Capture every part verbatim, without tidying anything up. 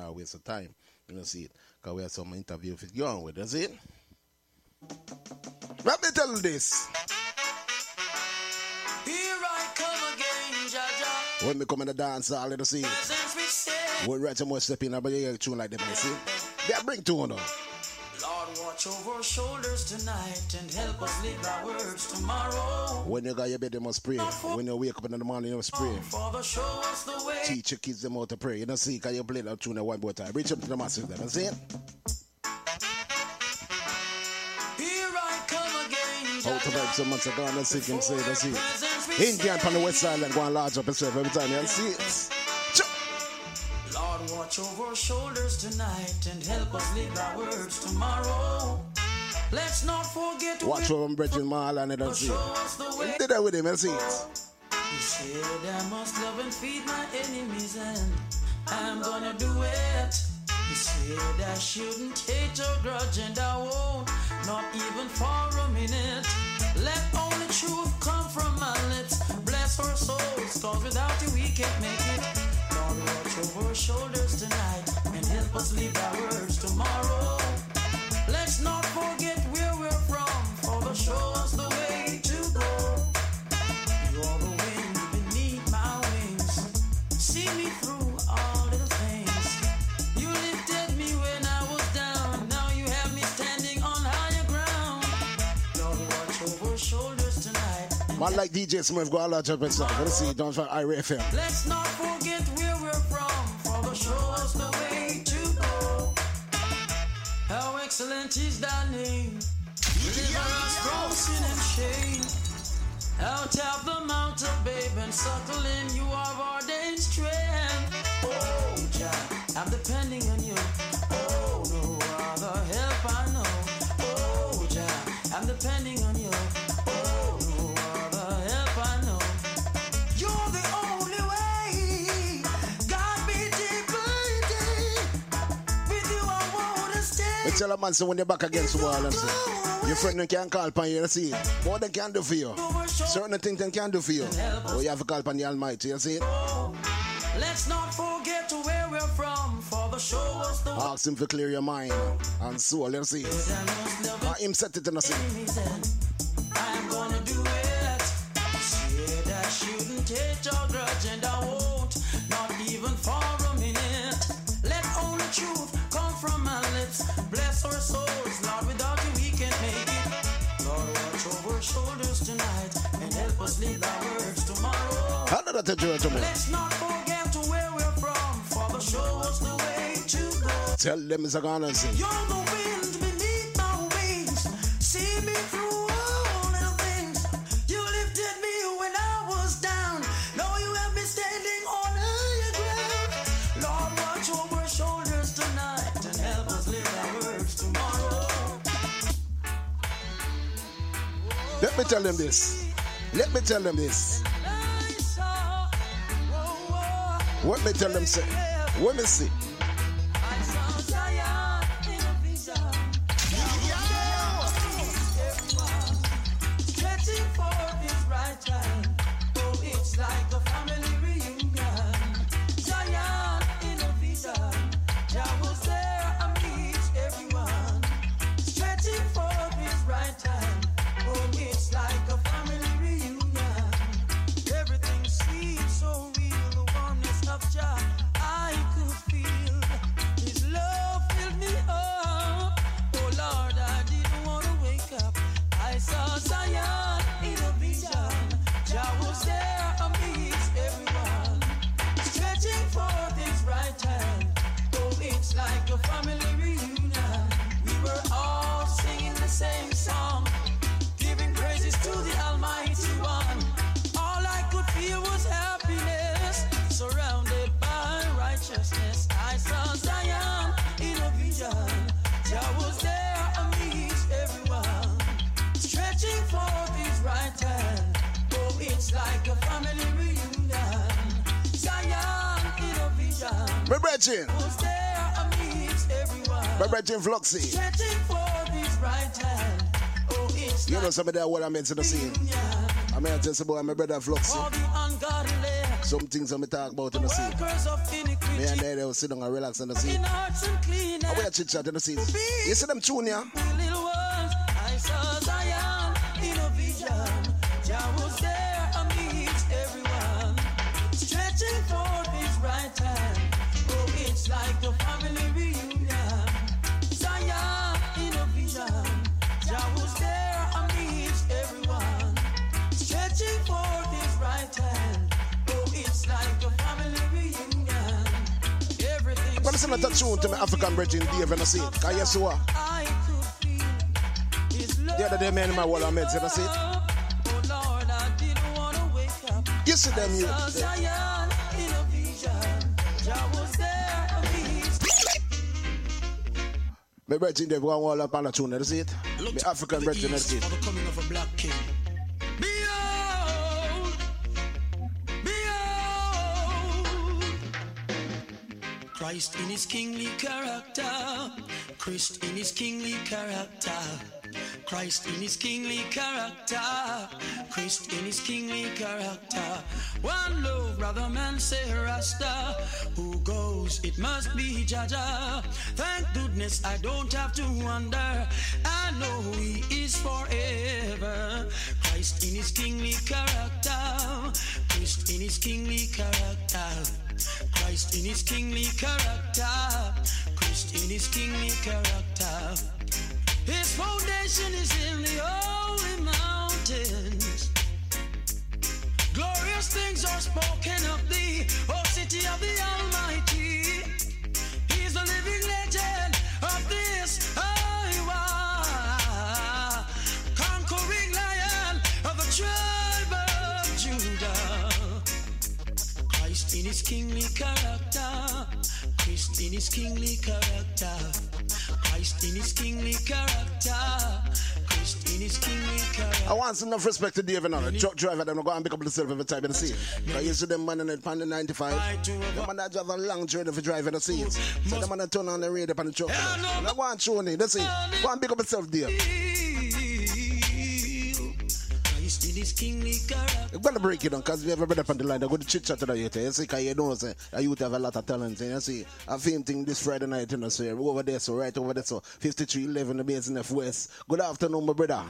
want to waste of time. You know, see it. Because we have some interview with you on with, you see it? Let me tell you this. Here I come again, Jaja. When we come in the dance hall, you see it. When we write some more step in, but you hear a tune like them, you see? They bring tune on. Lord, watch over our shoulders tonight and help us live our words tomorrow. When you got your bed, you must pray. When you wake up in the morning, you must pray. Father, show us the way. Teach your kids them how to pray. You don't see, because you play that tune at one more time. Reach up to the masses, then, you see it? Here I come again, How to make some months ago, and see him say, you see it. Indian from the west side and go and large up himself every time, you see it? Lord, watch over our shoulders tonight and help us live our words tomorrow. Let's not forget to watch over Bridget Mall and don't see it. Did that with him, you see it? You said I must love and feed my enemies, and I'm gonna do it. You said I shouldn't hate or grudge, and I won't, not even for a minute. Let only truth come from my lips. Bless our souls, cause without you we can't make it. Lord, watch over our shoulders tonight and help us live our words tomorrow. Let's not forget where we're from, Father, show us the way to go. You're the wind beneath my wings. See me through all little things. You lifted me when I was down. Now you have me standing on higher ground. Lord, watch over our shoulders tonight. Man like D J Smurf, go all out of himself. Let's see, don't for I R F M. Let's not forget where we're from, Father, show us the way to go. How excellent is thy name. Deliver us from sin and shame. Out of the mount of babe and suckling, you are ordained strength. Oh, Jah, I'm depending on you. Oh, no other help I know. Oh, Jah, I'm depending on you. Oh, no other help I know. You're the only way. God be deep. With you I wanna stay. But tell a man, so when you're back against the wall and say, your friend can call upon you, you see it. What they can do for you. Certain things they can do for you. But you have to call upon the Almighty, you see it? Let's not forget to where we're from, Father, show us the way. Ask him to clear your mind and soul, you see it. And him set it in the scene. I'm gonna do it. Said I shouldn't hate or grudge, and I won't, not even for a minute. Let only truth come from my lips. Bless our souls, Lord, without you we can't make it. Lord, watch over our shoulders tonight and help us live our words tomorrow. How did that do it to me? Let's not forget to where we're from, Father, show us the way to go. Tell them it's a gonna sing. You're the wind beneath my wings. See me through all little things. You lifted me when I was down. Now you have me standing on higher ground. Lord, watch over our shoulders tonight and help us live our words tomorrow. Let me tell them this. Let me tell them this. What me tell them say? What me see? I saw Zion in a vision. Stretching forth his right hand. Oh, it's like a family reunion. Zion in a vision. Jah was there amidst everyone. Stretching forth his right hand. Oh, it's like a family reunion. Everything seems so real. The warmness of Jah I could feel. His love filled me up. Oh Lord, I didn't want to wake up. I saw Zion in a vision. Jah was there amidst everyone, stretching forth his right hand. Oh, it's like a family reunion. We were all singing the same song, giving praises to the Almighty One. All I could feel was happiness, surrounded by righteousness. I saw Zion in a vision. Jah was there amidst everyone, stretching forth his right hand. Oh, it's like a family reunion. Zion in a vision. My brethren. Was there amidst everyone. My brethren Fluxy. Stretching forth his right hand. Oh, it's You like know some of that what I meant to the scene. I mean, I tell you about my brother Fluxy. all the ungodly. Some things I'm talk about in the scene. Me and they will sit down and relax in the scene. I will chit chat in the scene. You see them tune, yeah? I saw Zion in a vision. Jah was there amidst everyone, stretching forth his right hand. Oh, it's like a family reunion. Zion in a vision. Jah was there amidst everyone, stretching forth his right hand. Oh, it's like a family reunion. Everything. I'm listen to that tune to my African brethren, Dave, and I see it. Can you see what? I could feel his love. The other day, man, in my wall, I met, you see it? Oh Lord, I didn't want to wake up. You see them, you. I saw Zion in a vision. Jah was there amidst. My brethren, Dave, one wall up on the tune, you see it? My African brethren, you see it? For the coming of a black king. Behold, behold, Christ in his kingly character. Christ in his kingly character. Christ in his kingly character. Christ in his kingly character. One love, brother man, say Rasta. Who goes, it must be Jaja. Thank goodness I don't have to wonder. I know he is forever. Christ in his kingly character. Christ in his kingly character. Christ in his kingly character. Christ in his kingly character. His foundation is in the holy mountains. Glorious things are spoken of thee, O city of the Almighty. He's the living legend of this Iowa, conquering lion of the tribe of Judah. Christ in his kingly character. Christ in his kingly character. Christ in his kingly character. Christ in his kingly character. I want enough respect to Dave and all. Truck driver, them go and pick up themselves every time in the scene. Because you see them man in the pan ninety-five. Them man that drive a long journey for driving the scenes. So them man that turn on the radio on the truck. And I want to show you, that's it. Go and pick up yourself, Dave. Christ in his kingly character. You better break it down, because we have a brother on the line. I go to chit chat to the youth. You see, because you know, say, a youth have a lot of talent. You see, I film thing this Friday night, you know, so we're over there, so right over there, so fifty-three eleven, the base in F West. Good afternoon, my brother.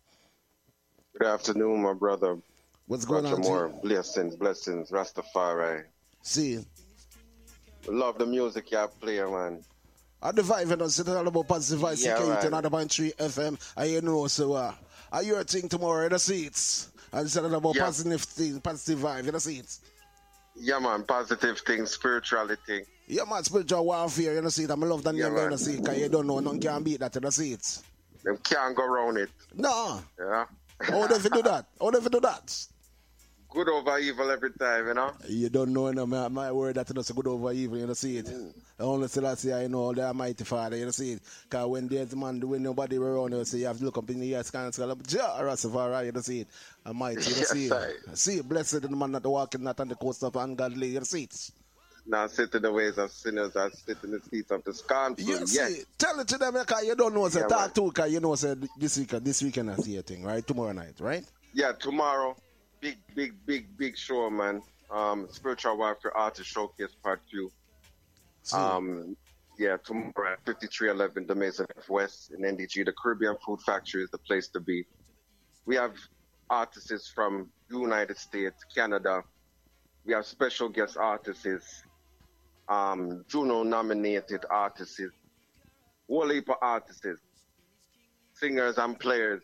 Good afternoon, my brother. What's going on? More blessings, blessings, Rastafari. See, love the music you play, man. I the vibe, you know, it's all about positive vibes. Yeah, Yeah, right. another point three F M. I you know, so uh, are you a thing tomorrow in the seats? And it's all about Yeah. positive thing, positive vibe in the seats. Yeah, man, positive things, spirituality. Yeah, man, spiritual warfare in the seat. I'm love that Yeah, name in man. the seat, because you don't know, nothing can beat that in the seats. Them can't go around it. No. Yeah. How do you do that? How do you do that? Good over evil every time, you know? You don't know, no, my, my word that it's good over evil, you know, see it. Mm. The only thing I say, I know the Almighty Father, you know, see it. Because when there's man, when nobody around, you see, you have to look up in the ears, kind of say, Jah Rastafari, you know, see it. Almighty, you know, see Yes, it. See it, blessed the man that walking not on the coast of ungodly, you know, see it. Now sit in the ways of sinners, I sit in the seats of the scornful. You Yes. see, tell it to them, because you don't know, say, Yeah, talk man. to, because you know, say, this weekend, this weekend I see a thing, right? Tomorrow night, right? Yeah, tomorrow, big, big, big, big show, man. Um, Spiritual Warfare Artist Showcase Part two. See, Um, yeah, tomorrow at fifty-three eleven, the Mason F West in N D G. The Caribbean Food Factory is the place to be. We have artists from United States, Canada. We have special guest artists, um, Juno-nominated artists, whole heap of artists, singers and players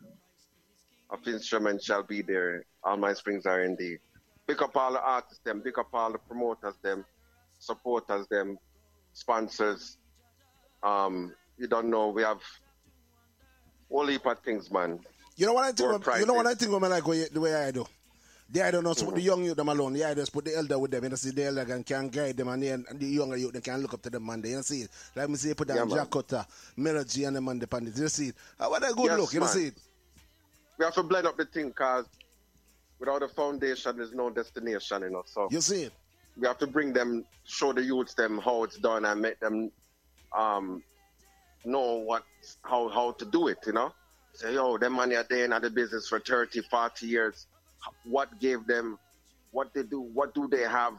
of instruments shall be there. All my springs are in the. Pick up all the artists, them. Pick up all the promoters, them. Supporters, them. Sponsors. Um, you don't know, we have whole heap of things, man. you know what I think, Door of- you know what I prices. think of me like the way- the way I do? The I don't know, so put the young youth them alone. The I just put the elder with them. You know, see the elder can, can guide them, and the, and the younger youth they can look up to them, man. You know, see it. Like me see, put Yeah, down man. Jack Cutter, Melody, and them on the pandit. You see it. Uh, What a good Yes, look. You know, man. see it. We have to blend up the thing, because without a foundation, there's no destination, you know. So You see it. we have to bring them, show the youths them how it's done, and make them um, know what how how to do it, you know. Say, yo, them money are there in the business for thirty, forty years. What gave them what they do, what do they have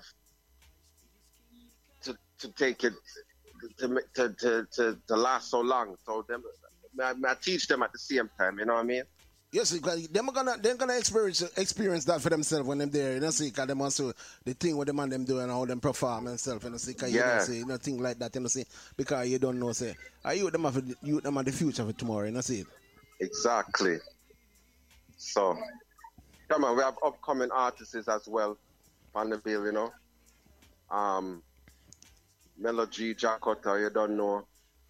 to to take it to to to to, to last so long? So them, I, I teach them at the same time. You know what I mean? Yes, because they're gonna they're gonna experience experience that for themselves when they're there. You know, see, because them also the thing what the man them do and how them perform themselves. You know, see, cause Yeah. you know, see, you know, thing like that. You know, see, because you don't know, say, are you them have you them are the future for tomorrow. You know, see. Exactly. So, come on, we have upcoming artists as well on the bill. You know, um, Melody, Jack Otter, you don't know,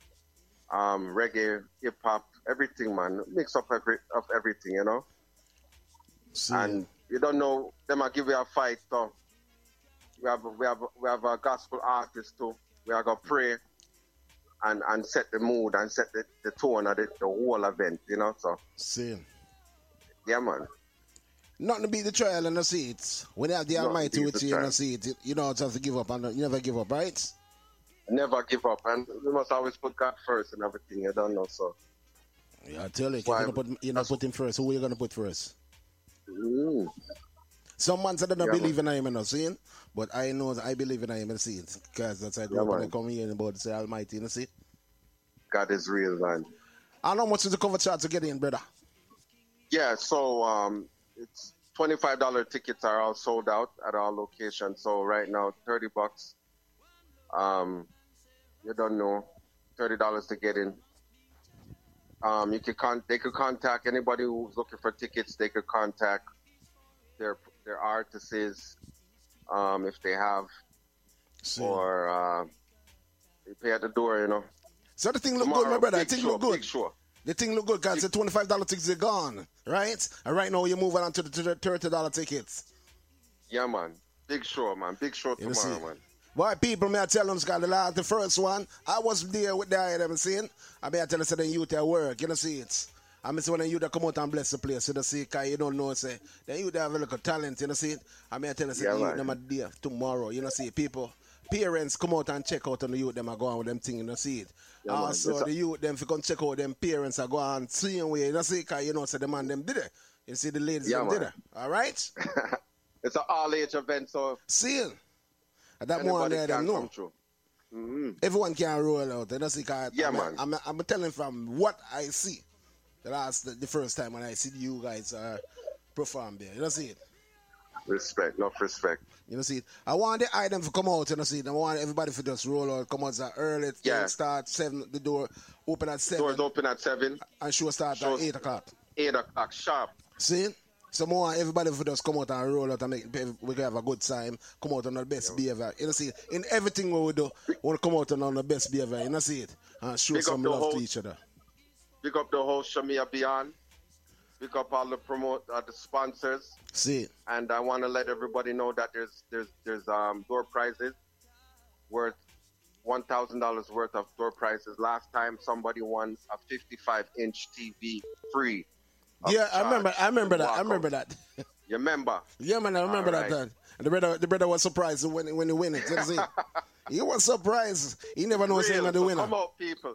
um, reggae, hip hop. Everything, man. Mix up every of everything, you know. See. And you don't know, they might give you a fight. So we have we have we have a gospel artist too. We are gonna pray and and set the mood and set the, the tone of the, the whole event, you know. So See. yeah, man. Nothing to beat the trial and the seats. When you have the Nothing Almighty beat with the you in the trial. seat, you, you don't have to give up, and you never give up, right? Never give up, and we must always put God first and everything. You don't know, so Yeah, I tell you, Why- you're gonna put you're not put him first. Who are you gonna put first? mm, Some man said they don't Yeah, believe in him, you know, seeing? But I know that I believe in him and see it. Because that's why I grew Yeah, up and I man. come here about the Almighty, you know, see? God is real, man. And how much is the cover charge to get in, brother? Yeah, so um, it's twenty-five dollars tickets are all sold out at our location. So right now, thirty bucks. Um, you don't know, thirty dollars to get in. Um, you could con- they could contact anybody who's looking for tickets. They could contact their their artists, um, if they have, See. or uh, they pay at the door. You know. So the thing look Tomorrow, good, my brother. The big thing show, look good. Big show. The thing look good because the twenty-five dollars tickets are gone, right? And right now you're moving on to the to the thirty dollars tickets. Yeah, man. Big show, man. Big show You tomorrow, see? man. Boy, people, may I tell them, Scott, the last, the first one, I was there with the item, seeing? I may I tell you, say, the youth at work, you know, see it. I mean, so when the youth come out and bless the place, you know, see, because you don't know, say, the youth have a little talent, you know, see it. I may I tell you, say, Yeah, the youth man. them are there tomorrow, you know, see, people, parents come out and check out on the youth, them are going with them thing, you know, see it. Yeah, man. Also, It's a- the youth, them, if you come check out, them parents are going same way, you know, see, because you know, say, the man, them did it. You see, the ladies, Yeah, them man. did it. All right? It's an all-age event, so See it. And that one anybody there, can them come know. through. Mm-hmm. Everyone can roll out. You know, see, 'cause Yeah, I'm, man. I'm, I'm, I'm telling from what I see. The last, the, the first time when I see you guys uh, perform there. You know, see it. Respect, enough respect. You know, see it. I want the item to come out. You know, see it. I want everybody to just roll out, come out so early. Yeah. Start seven. The door open at seven. Doors open at seven, And show start Show- at eight o'clock. eight o'clock sharp. See it? So more everybody for just come out and roll out and make we can have a good time. Come out on the best behavior. You know, see it. In everything what we do, we want to come out on the best behavior. You know, see it. And show Big up some the love whole- to each other. Pick up the whole Shamia Beyond. Pick up all the promote uh, the sponsors, See it. and I want to let everybody know that there's there's there's um door prizes worth one thousand dollars worth of door prizes. Last time somebody won a fifty-five inch T V free. of Yeah, I charge. remember. I remember that. I Walk remember out. that. You remember? Yeah, man, I remember All that. right. Time. And the brother, the brother was surprised when when he win it. You know what I'm saying? He was surprised. He never knows saying Real, the so winner. come out, people.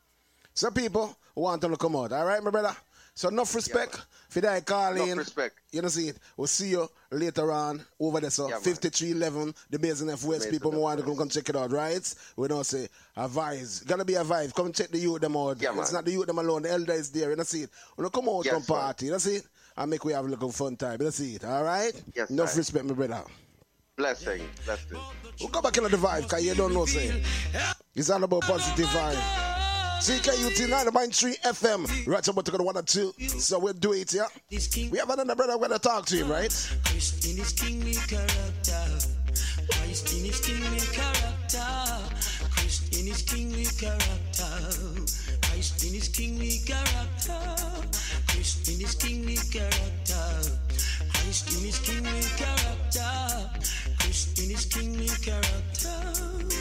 So people want them to come out. All right, my brother. So enough respect man. for that call Enough in. respect. You know, see it. We'll see you later on over there. So Yeah, man. fifty-three eleven, the Basin F West. Basin People F want to West. come check it out, right? We don't say a vibe. Gotta be a vibe. Come check the youth them out. Yeah, It's man. not the youth them alone. The elder is there. You know, see it. We don't come out, Yes, come sir. party. You know, see it. And make we have a little fun time. You know, see it. All right. Yes, Enough sir. respect, my brother. Blessing, blessing. We'll go back into the vibe, because you don't know, say. It's all about positive vibe. C K U T ninety point three F M. Right about to go to one or two. So we'll do it, yeah? This king We have another brother we're going to talk to him, right? Christ in his kingly character. Christ in his kingly character. Christ in his kingly character. Christ in his kingly character. Christ in his kingly character. Christ in his kingly character. Christ in his kingly character.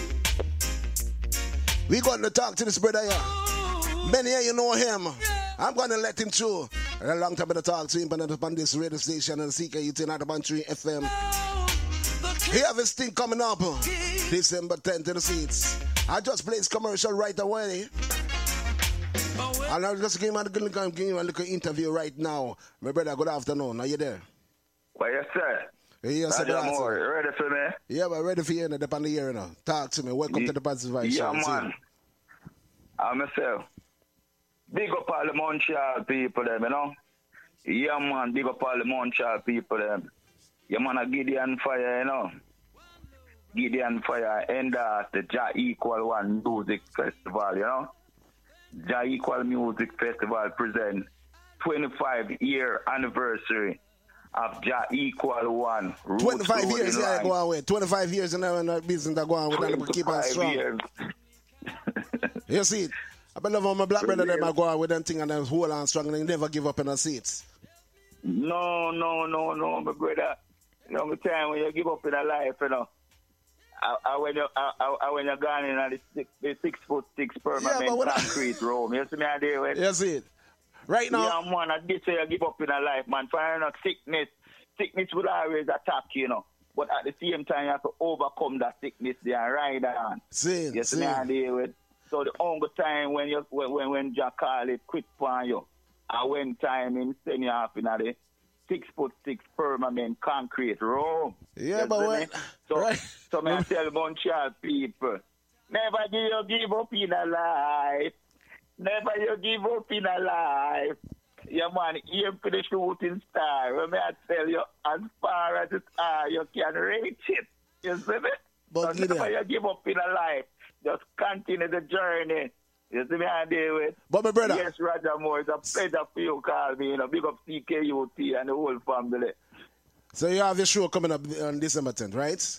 We're going to talk to this brother here. Many of you know him. I'm going to let him through. A long time to talk to him on this radio station and C K U T ninety point three F M. He have his thing coming up December tenth in the seats. I just played his commercial right away. And I'll just give him a little, give him a little interview right now. My brother, good afternoon. Are you there? What you say? Yeah, so Roger Moore, ready for me? Yeah, but ready for you in the on the year now. Talk to me. Welcome yeah, to the Positive Vibes yeah, Show. Man. I'm myself. Big up all the Montreal people, them, you know. Yeah, man, big up all the Montreal people, them. Yeah, man, a Gideon Fire, you know. Gideon Fire, end at the Ja Equal One Music Festival, you know. Ja Equal Music Festival present twenty-five year anniversary of Ja Equal One. twenty-five years, yeah, go on with. twenty-five years in our business that go on with, and keep on strong. Years. You see it? I believe on my black brother, them I go on with them thing and them hold on strong and they never give up in the seats. No, no, no, no, my brother. You know, the time when you give up in a life, you know. I, I, when you I, I, when you're gone in the six, the six foot six permanent yeah, concrete I... room, you see me idea with? You see it. Right now. Yeah, man, I did say you give up in a life, man. For you know, sickness, sickness will always attack you, you know. But at the same time, you have to overcome that sickness there and ride on. See, you see me idea with? So the only time when you when when, when Jack call it quick for you, I went time in send you off in the six foot six permanent concrete room. Yeah, you but when, so right. so me I tell Montreal people, never give you give up in a life. Never you give up in a life. Yeah, man, aim for the shooting star. When me I tell you, as far as it's are, you can reach it. You see me? But so never you give up in a life. Just continue the journey. You see me I deal with? But my brother. Yes, Roger Moore, it's a pleasure for you call me. You know, big up C K U T and the whole family. So you have your show coming up on December tenth, right?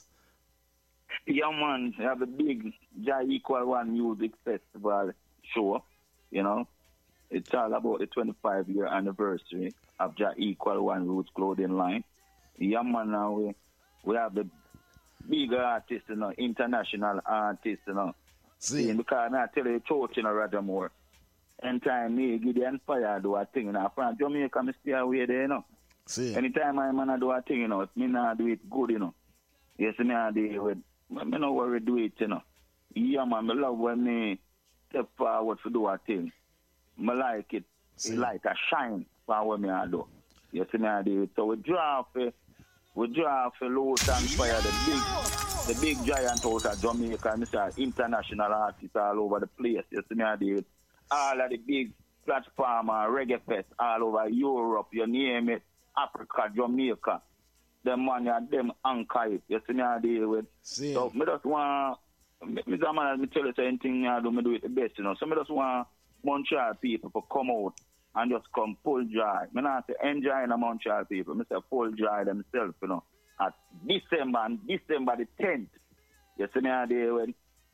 Yeah, man. You have the big Ja Equal One Music Festival show. You know, it's all about the twenty-five year anniversary of Ja Equal One Roots clothing line. Yeah, man, now we, we have the big artists, you know, international artists, you know. See. Because I tell you, church, you know, Roger Moore. Anytime me, Gideon Fire do a thing, you know, from Jamaica, I stay away there, you know. See. Anytime I man do a thing, you know, me not do it good, you know. Yes, me not do it with, me no worry do it, you know. Yeah, man, I love when me step forward to do a thing. I like it. See. It like a shine for what me I do. You see me I do it. So we draw for, we draw for Loot and Fire, the big, the big giant out of Jamaica, and Mister International artists all over the place. You see me I do it. All of the big platform and reggae fest all over Europe, you name it, Africa, Jamaica. Them money and them anchor it. You see me I deal with. See. So me just want Me, me, man, me tell you anything I do, me do it the best, you know. So me just want Montreal people to come out and just come full joy. Me not say enjoy the Montreal people. Me say full joy themselves, you know. At December and December the tenth. You see me a day when,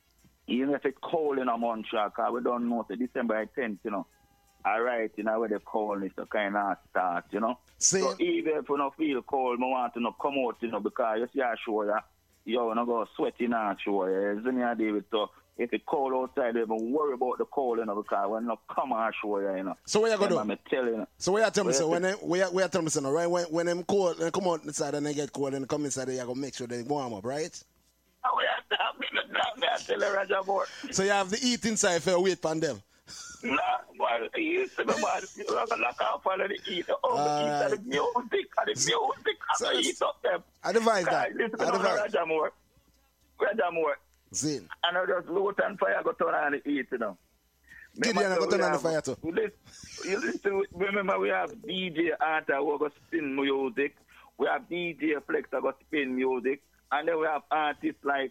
even if it's cold in Montreal, because we don't know, so December the tenth, you know. All right, you know, where the cold is to kind of start, you know. See. So even if you don't feel cold, I want to know, come out, you know, because you see I show you, you're not going to sweat in that show, you see me a day with, so if it's cold outside, you don't worry about the cold, you know, because when you come and show you, you know. So what you going to do? I'm telling you. So what you tell me, so when they, where you tell me, so right, when, when them cold, they come out inside and they get cold and they come inside, you got to make sure they warm up, right? Oh, yeah, I tell you, Roger Moore. So you have the eat inside for wait for them? Nah, boy, you see me, man. You're not going to follow the eat. Oh, the eat and the music, and the music, and the eat up them. I advise that. Listen I to advise. Roger Moore. Roger Moore. Zin. And I just loot and fire go turn on the eat, you know. Gideon go turn on the fire too. You listen, you listen, remember we have D J Arthur who go spin music. We have D J Flex who go spin music. And then we have artists like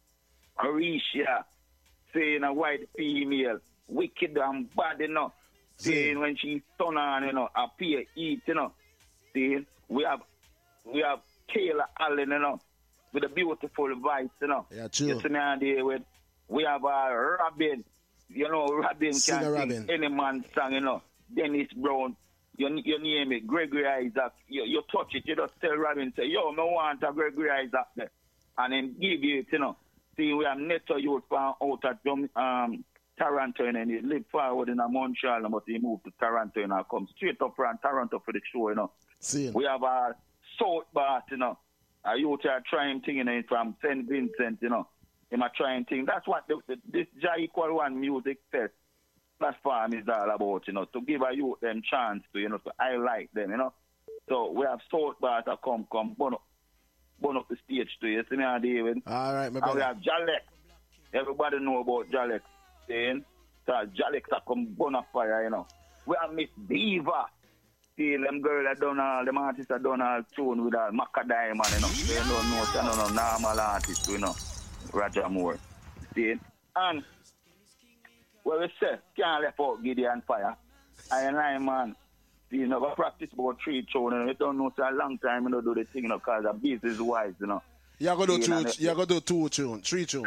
Arisha saying a white female, wicked and bad, you know. Saying when she turn on, you know, appear eat, you know. See, we have we have Kayla Allen, you know, with a beautiful voice, you know. Yeah, true. You see me on there with, we have uh, Robin, you know, Robin Singer can Robin. sing any man's song, you know. Dennis Brown, you, you name it, Gregory Isaac, you, you touch it, you just tell Robin, say, yo, I want a Gregory Isaac there. And then give you it, you know. See, we have Neto Youth from out at um, Toronto, and he lived forward in Montreal, but he moved to Toronto, and I come straight up from Toronto for the show, you know. See. We have a South Bath, you know. A youth are trying thing, you know, from Saint Vincent, you know. Him a trying thing. That's what the, the, this Ja Equal One Music Fest platform is all about, you know, to give a youth them chance to, you know, to highlight them, you know. So we have South Bath that come, come, but burn up the stage too. You see me, David? All right, my And we brother. have Jalek. Everybody know about Jalek. Saying, so Jalek are come burn up fire, you know. We have Miss Diva. See, them girls that done all, them artists that done all tune with all Maca Diamond, you know. They don't know, they don't know normal artists, you know. Roger Moore. See? And, what we say, can't left out Gideon Fire. I and I, man, you know, I practice about three tunes, and we don't know for a long time, you know, do the thing, you know, because the business is wise, you know. You're going to do See, and two, it- you're going to do two tune, three tune.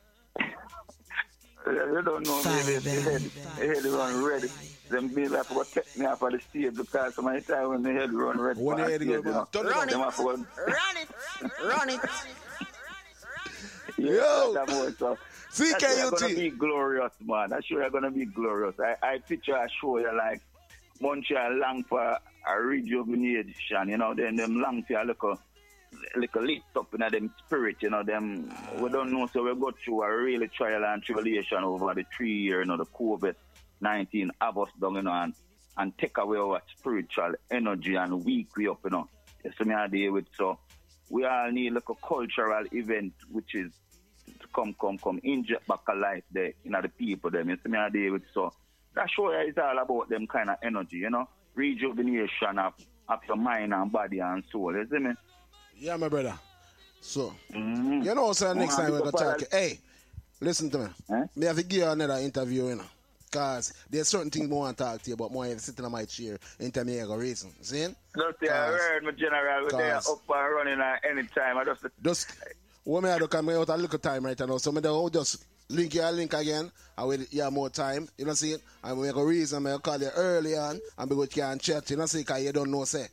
You don't know Fire, me, the baby. head, the head run ready. Them be like for take me off of the stage because my time when the head run ready. When the for head stage, go, you know. turn it Them up. have to go- Run it, run it. Yeah, Yo. that boy, so. C That's K sure U you're gonna T. be glorious, man. That's sure you're gonna be glorious. I, I picture a show you like Montreal long for a rejuvenation, you know, then them long for a little little lit up in them spirit, you know, them we don't know, so we go through a really trial and tribulation over the three year, you know, the COVID nineteen have us down, you know, and, and take away our spiritual energy and weak we up, you know. That's what I deal with. So we all need like a cultural event which is to come, come, come, inject back a life there, you know, the people them. You see me I deal with. So that show you is all about them kind of energy, you know, rejuvenation of, of your mind and body and soul. You see me? Yeah, my brother. So, Mm-hmm. you know, sir, next Oh, time we're going to because- talk. Hey, listen to me. Eh? Me have to give you another interview, you know. Because there's certain things I want to talk to you about. More sitting on my chair and tell me I got reason. See? Just say I Cause- heard my general, we're there cause- up and running at any time. I just, Just, what me I do, come out a little time right now. So, me do just link you a link again. And with you have more time. You know see it? And we make a reason. I call you early on. And we go can chat. You know see? Because you don't know, say.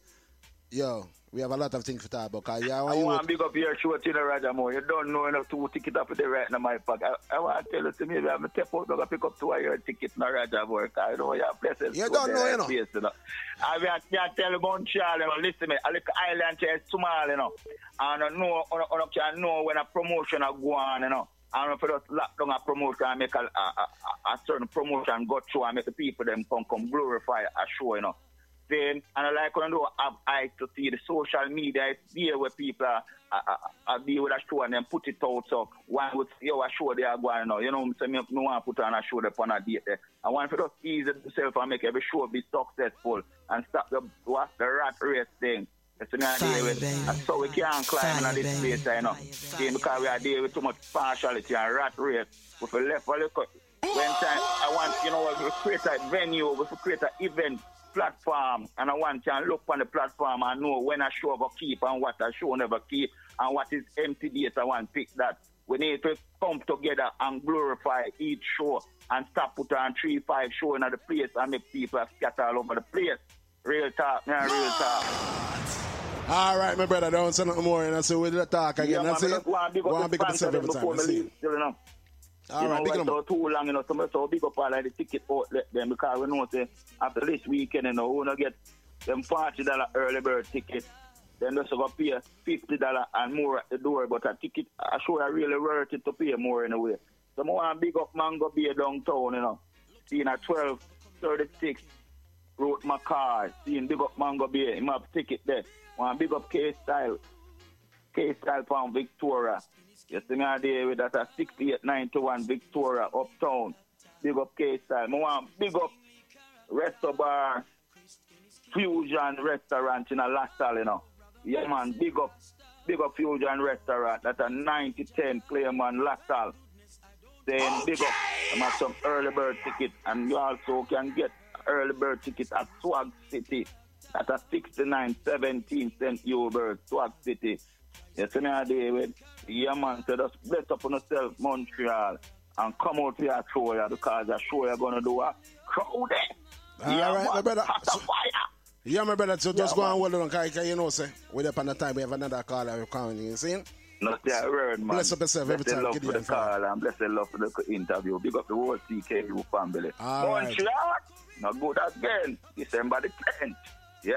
Yo, we have a lot of things to talk about. Because you I you want to big up your show, you know, Roger Moore. You don't know enough to ticket up there right now, my pack. I, I want to tell you, to me, I'm going to step out, I'm going to pick up two of your tickets now, Roger Moore. 'Cause I know you're blessed. You don't know, you know. Place, you know. I mean, I can't tell you Montreal, you know, listen me, a little island here is small, you know. And I know, I can know when a promotion are go on, you know. I don't know if you just lock down a promotion and make a, a, a, a certain promotion go through and make the people them come, come glorify a show, you know. Then, and I like when I do have eyes to see the social media, it's there where people are, are, are, are deal with a show and then put it out. So one would see how a show they are going now. You know, so me no want to put on a show upon a date there. I want to just ease itself and make every show be successful and stop the what the rat race thing. That's what I deal with. baby. And so we can't climb Fire, in this baby. space, you know. See, because we are dealing with too much partiality and rat race. If we left a little, when time I want, you know, we create a venue, we create an event platform, and I want to look on the platform and know when a show will keep and what a show never keep and what is empty dates. I want to pick that. We need to come together and glorify each show and stop put on three, five show in the place and make people scatter all over the place. Real talk, man, real talk. All right, my brother, don't say nothing more. And so we'll talk again. Yeah, man, That's I it. just want to big Go up on, the big up yourself sponsor every time. before That's me it. leave, you know. All you right, know, big right up. so too long, you know, so, so big up all of the ticket outlet them because we know say after this weekend, you know, we wanna get them forty dollar early bird ticket. Then just go pay fifty dollar and more at the door, but a ticket I sure I really worth it to pay more in a way. So I want big up Mango Bay downtown, you know. Seeing at twelve thirty-six Road Macar, seeing big up Mango Bay, him have ticket there. Want big up K Style. K Style from Victoria. You see me there with that at sixty-eight ninety-one Victoria uptown. Big up K Style. I want big up Resto Bar Fusion Restaurant in a Lasal, you know. Yeah man, big up big up Fusion Restaurant. That's a ninety ten Claremont Lasal. Then big up I have some early bird ticket and you also can get early bird ticket at Swag City. That's a sixty-nine seventeen cent Uber Swag City. You see me there with yeah man, so just bless up on yourself, Montreal, and come out for your show yeah, because the show you're gonna do a crowded. All yeah, right, man, my brother. hot So- as fire. Yeah, my brother, so just Yeah, go and man. hold on, because you know, say, we're up on the time, we have another call that we're calling you, see? No, yeah, word, man. Bless up yourself every Bless the time, love give for you the a fire. call and bless the love for the interview. Big up the whole C K U family. All right. Montreal, not good again. December the tenth. Yeah.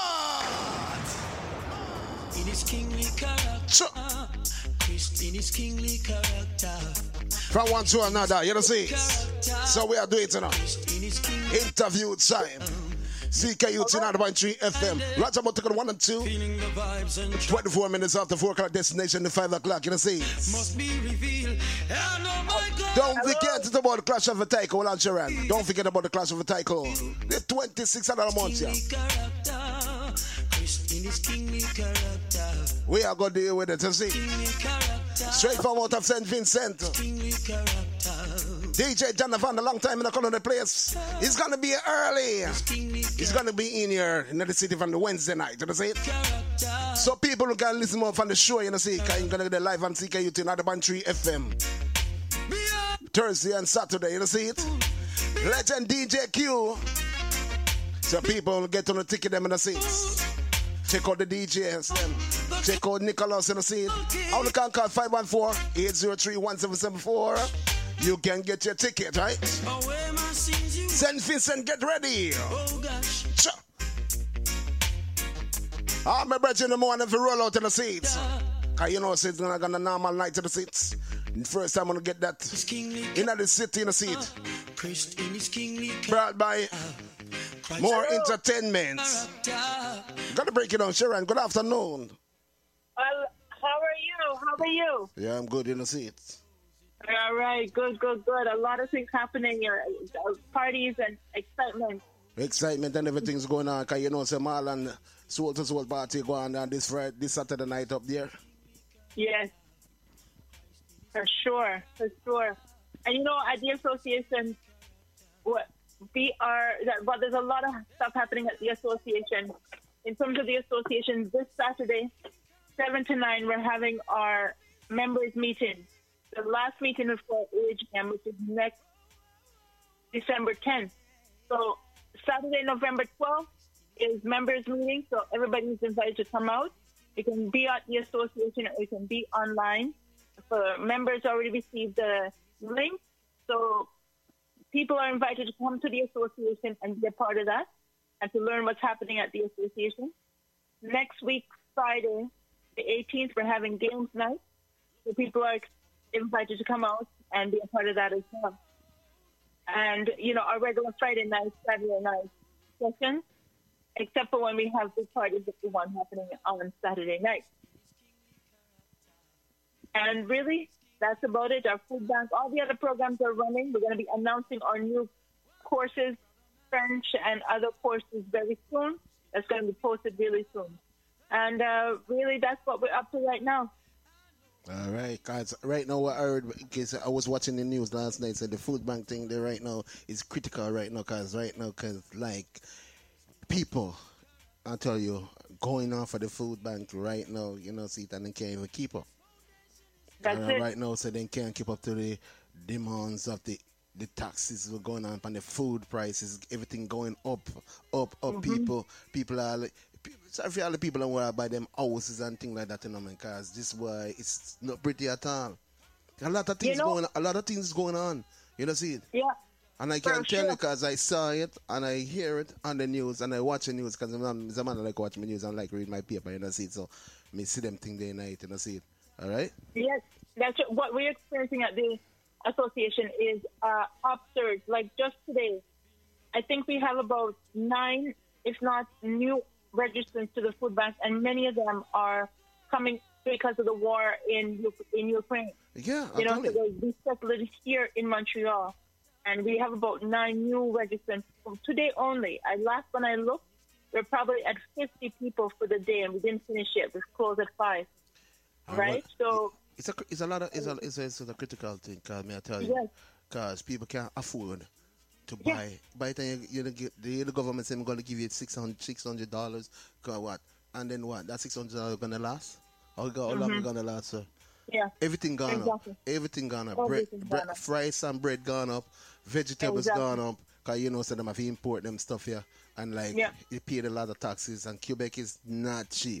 In his kingly character, So, Christ in his kingly character, from one to another, you know, see? character, So we are doing it now. Christ in his kingly Interview time. C K U T ninety point three F M. Right about to go to one and two. Feeling the vibes and twenty-four minutes after four o'clock destination to five o'clock. You know, see. must be revealed. And oh my God. Don't forget about the Clash of the Tycho, Lan Sharon. Don't forget about the Clash of the Tycho. The twenty-six hundred a month, yeah. Christ in his kingly character. We are going to deal with it, you see. Kingly character. Straight from out of Saint Vincent. Kingly character. D J Jonathan, a long time in the corner of the place. He's going to be early. He's going to be in here in the city from the Wednesday night, you know see? So people who can listen more from the show, you know see, because you're going to get live on C K U T ninety point three F M. Thursday and Saturday, you know see it? Legend D J Q. So people get on the ticket them in the seats. Check out the D Js them. Check out Nicholas in the seat. How you can call five one four, eight zero three, one seven seven four. You can get your ticket, right? Saint Vincent, get ready. Oh gosh. Sure. I'm a bridge in the morning for roll out in the seats. Cause you know it's gonna go a normal night in the seats. First time I'm gonna get that in the city in the seat. Christ in his kingly Brought by more entertainment. character. Gotta break it down, Sharon. Good afternoon. Well, how are you? How are you? Yeah, I'm good in the seats. All right, good, good, good. A lot of things happening here, uh, parties and excitement. Excitement and everything's going on. Cause you know, some Marlon Soul to Soul party going on this Friday, this Saturday night up there. Yes, for sure, for sure. And you know, at the association, what we are, that, but there's a lot of stuff happening at the association. In terms of the association, this Saturday, seven to nine, we're having our members meeting. The last meeting is for A G M, which is next December tenth. So Saturday, November twelfth is members meeting. So everybody's invited to come out. You can be at the association or you can be online. So members already received the link. So people are invited to come to the association and be a part of that and to learn what's happening at the association. Next week, Friday, the eighteenth, we're having games night. So people are invited to come out and be a part of that as well. And, you know, our regular Friday night, Saturday night sessions, except for when we have big parties like the one happening on Saturday night. And really, that's about it. Our food bank, all the other programs are running. We're going to be announcing our new courses, French and other courses very soon. That's going to be posted really soon. And uh, really, that's what we're up to right now. All right, guys. Right now, what I heard, because I was watching the news last night, said the food bank thing there right now is critical right now, because right now, because like people, I tell you, going on for the food bank right now, you know, see, and they can't even keep up. That's and it. right now, so they can't keep up to the demands of the the taxes were going on and the food prices, everything going up, up, up. Mm-hmm. People, people are like. Sorry for all the people that want to buy them houses and things like that, you know, man, because this why it's not pretty at all. A lot of things You know- going, a lot of things going on. You know, see it, Yeah. and I For can tell sure. you because I saw it and I hear it on the news and I watch the news because I'm, I'm a man that like watch my news and like read my paper. You know, see it. So me see them thing day and night. You know, see it. All right. Yes, that's what we're experiencing at the association is uh, upsurge. Like just today, I think we have about nine, if not new registrants to the food bank, and many of them are coming because of the war in in Ukraine. Yeah, I'm You know, telling so you. there's these settlers here in Montreal, and we have about nine new registrants from today only. I last when I looked, we're probably at fifty people for the day, and we didn't finish yet. We're closed at five. And Right? what- So It's a it's a lot of it's a it's a, it's a critical thing. Cause me I tell you, Yes. cause people can't afford to Yeah. buy. By the time you, you get the, the government saying going to give you six hundred six hundred dollars, cause what? And then what? That six hundred dollars gonna last? How, how long it gonna last, sir? yeah, Everything gone Exactly. up. Everything gone up. Bread, Everything's bread, gone up. fries and bread gone up. Vegetables Exactly. gone up. Cause you know, so them have to import them stuff here, and like Yeah. you paid a lot of taxes. And Quebec is not cheap.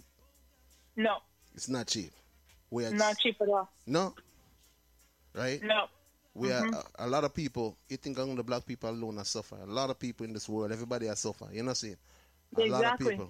no, It's not cheap. We are not cheap at all. no, right? No. We are a, a lot of people. You think only the black people alone are suffer? A lot of people in this world, everybody has suffer. You know, what I'm saying? A lot of Exactly. people,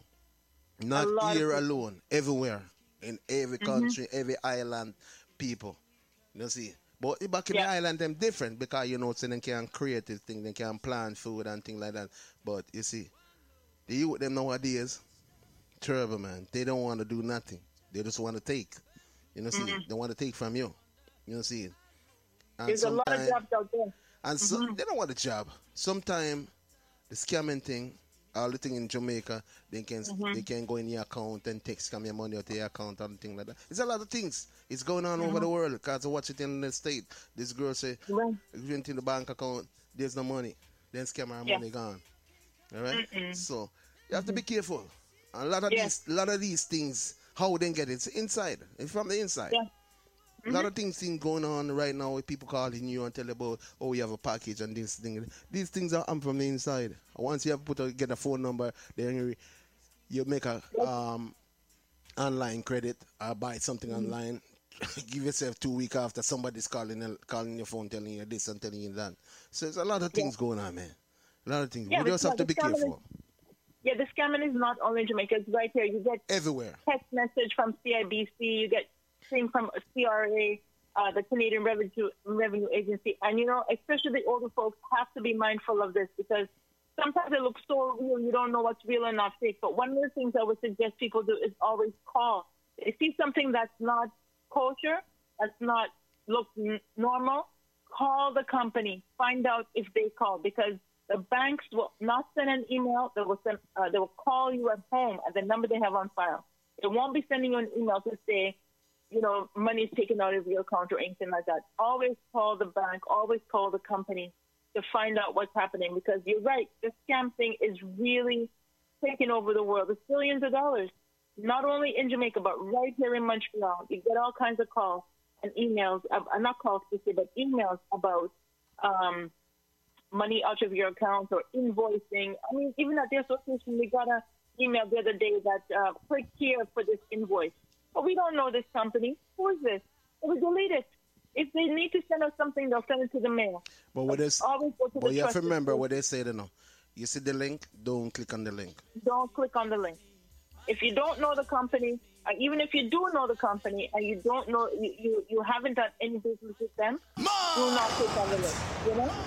not A lot of here people. alone, everywhere, in every country, every island, people. You know, see. But back in Yeah. the island, them different because you know, so they can create this thing, they can plant food and things like that. But you see, The youth them nowadays, terrible man. They don't want to do nothing. They just want to take. You know, see, Mm-hmm. they want to take from you. You know, see. And There's a lot of sometime- jobs out there. And so they don't want a job. Sometimes the scamming thing, all the thing in Jamaica, they can they can go in your account and take scam your money out of your account and things like that. It's a lot of things. It's going on over the world. Because I watch it in the state. This girl say, Right. if you went in the bank account, there's no money. Then scam her Yeah. money gone. All right? So you have to be careful. A lot of Yeah. these, a lot of these things, how they get it, it's inside. It's from the inside. Yeah. A lot of things things going on right now with people calling you and tell you about, oh, you have a package and this thing. These things are come from the inside. Once you have put a, get a phone number, then you, you make a um, online credit or buy something online. Give yourself two weeks after somebody's calling calling your phone, telling you this and telling you that. So there's a lot of things going on, man. A lot of things. Yeah, we just but have to the be scamming is- careful. Yeah, the scamming is not only in Jamaica. It's right here. You get Everywhere. text message from C I B C. You get thing from C R A, uh, the Canadian Revenue Revenue Agency. And, you know, especially the older folks have to be mindful of this because sometimes it looks so real, you don't know what's real and not fake. But one of the things I would suggest people do is always call. If you see something that's not kosher, that's not look n- normal, call the company. Find out if they call because the banks will not send an email. They will send. Uh, they will call you at home at the number they have on file. They won't be sending you an email to say, you know, money is taken out of your account or anything like that. Always call the bank. Always call the company to find out what's happening because you're right. The scam thing is really taking over the world. It's billions of dollars, not only in Jamaica but right here in Montreal. You get all kinds of calls and emails. Uh, not calls per se, but emails about. Um, money out of your account or invoicing. I mean, even at the association, we got an email the other day that uh, click here for this invoice. But we don't know this company. Who is this? So we delete it. If they need to send us something, they'll send it to the mail. But what is, Always go to but the you have to trusted remember source. what they say, you know. You see the link, don't click on the link. Don't click on the link. If you don't know the company, uh, even if you do know the company and you don't know, you, you, you haven't done any business with them, do not click on the link. You know?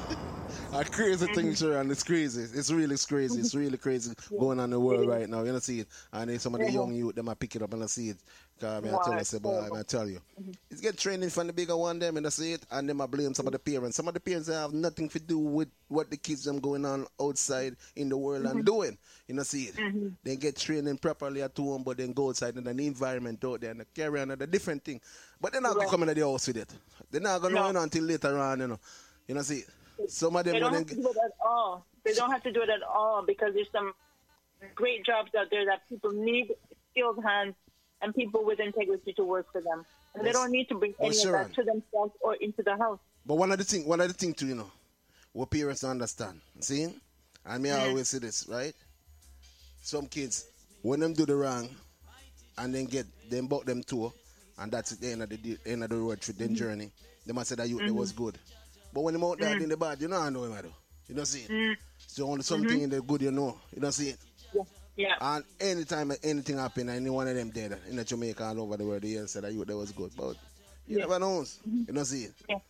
A crazy thing, Sharon. It's crazy. It's really crazy. It's really crazy going on in the world right now. You know, see it. And then some of the young youth, them might pick it up and I see it. Because I tell us about I tell you. It's get training from the bigger one, them, and I see it. And then I blame some of the parents. Some of the parents have nothing to do with what the kids them going on outside in the world and doing. You know, see it. They get training properly at home, but then go outside in an environment out there and they carry on a different thing. But they're not going to come into the house with it. They're not going to No. know until later on, you know. You know, see it. Some of them They don't when have they to do it at all. They don't have to do it at all because there's some great jobs out there that people need skilled hands and people with integrity to work for them. And they Yes. don't need to bring Well, any Sharon. of that to themselves or into the house. But one of the thing, one of the thing too, you know, what parents don't understand. See? And me I always say this, right? Some kids, when them do the wrong and then get them bought them tour, and that's the end of the de- end of the road trip, then journey, they must say that you they was good. But when them out there in the bad, you know I know him I do. You don't see it. So only something in the good you know. You don't see it. Yeah. Yeah. And anytime anything happen, any one of them dead in the Jamaica all over the world, they say that you that was good. But you Yeah. never knows. You don't see it. Yeah.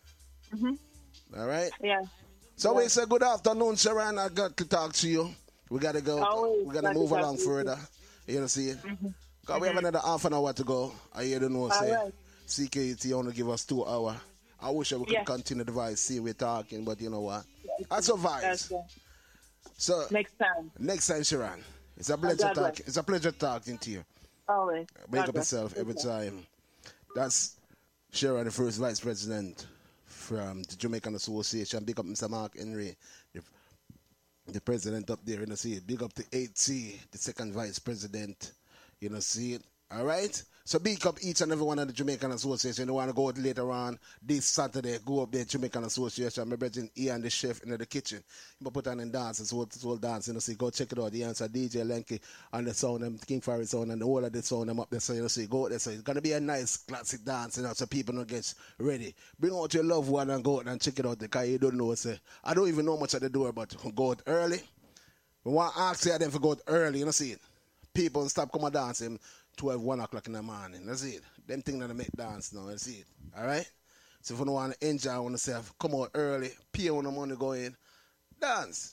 All right? Yeah. So we say good afternoon, Sharon. I got to talk to you. We gotta go. Always we gotta glad to move talk along to you. further. You know, see it. Cause we have another half an hour to go. I hear the know say Alright. C K U T only give us two hours. I wish I we could Yeah. continue the vibe, see we're talking, but you know what? That's a vibe. That's uh, So next time. next time, Sharon. It's a pleasure God bless. talking. It's a pleasure talking to you. Always. Make God up bless. yourself every time. That's Sharon, the first vice president from the Jamaican Association. Big up Mister Mark Henry, the, the president up there, you know, see it. Big up to eight C, the second vice president, you know, see it. All right? So big up each and every one of the Jamaican Association. You want to go out later on this Saturday, go up there, Jamaican Association. My brother Ian, the chef in the kitchen. He put on and dance, it's all, it's all dance, you know, see, go check it out. The answer, D J Lenky and the sound, them King Farry sound, and the whole of the sound, them up there, so you know, see, go out there. So it's going to be a nice classic dance, you know, so people don't get ready. Bring out your loved one and go out and check it out, because you don't know, say, I don't even know much at the door, but go out early. We want to ask you them to go out early, you know, see it. People stop coming dancing twelve, one o'clock in the morning. That's it. Them things that they make dance now. That's it. All right? So if you want to enjoy yourself, come out early, pay on the money, go in, dance.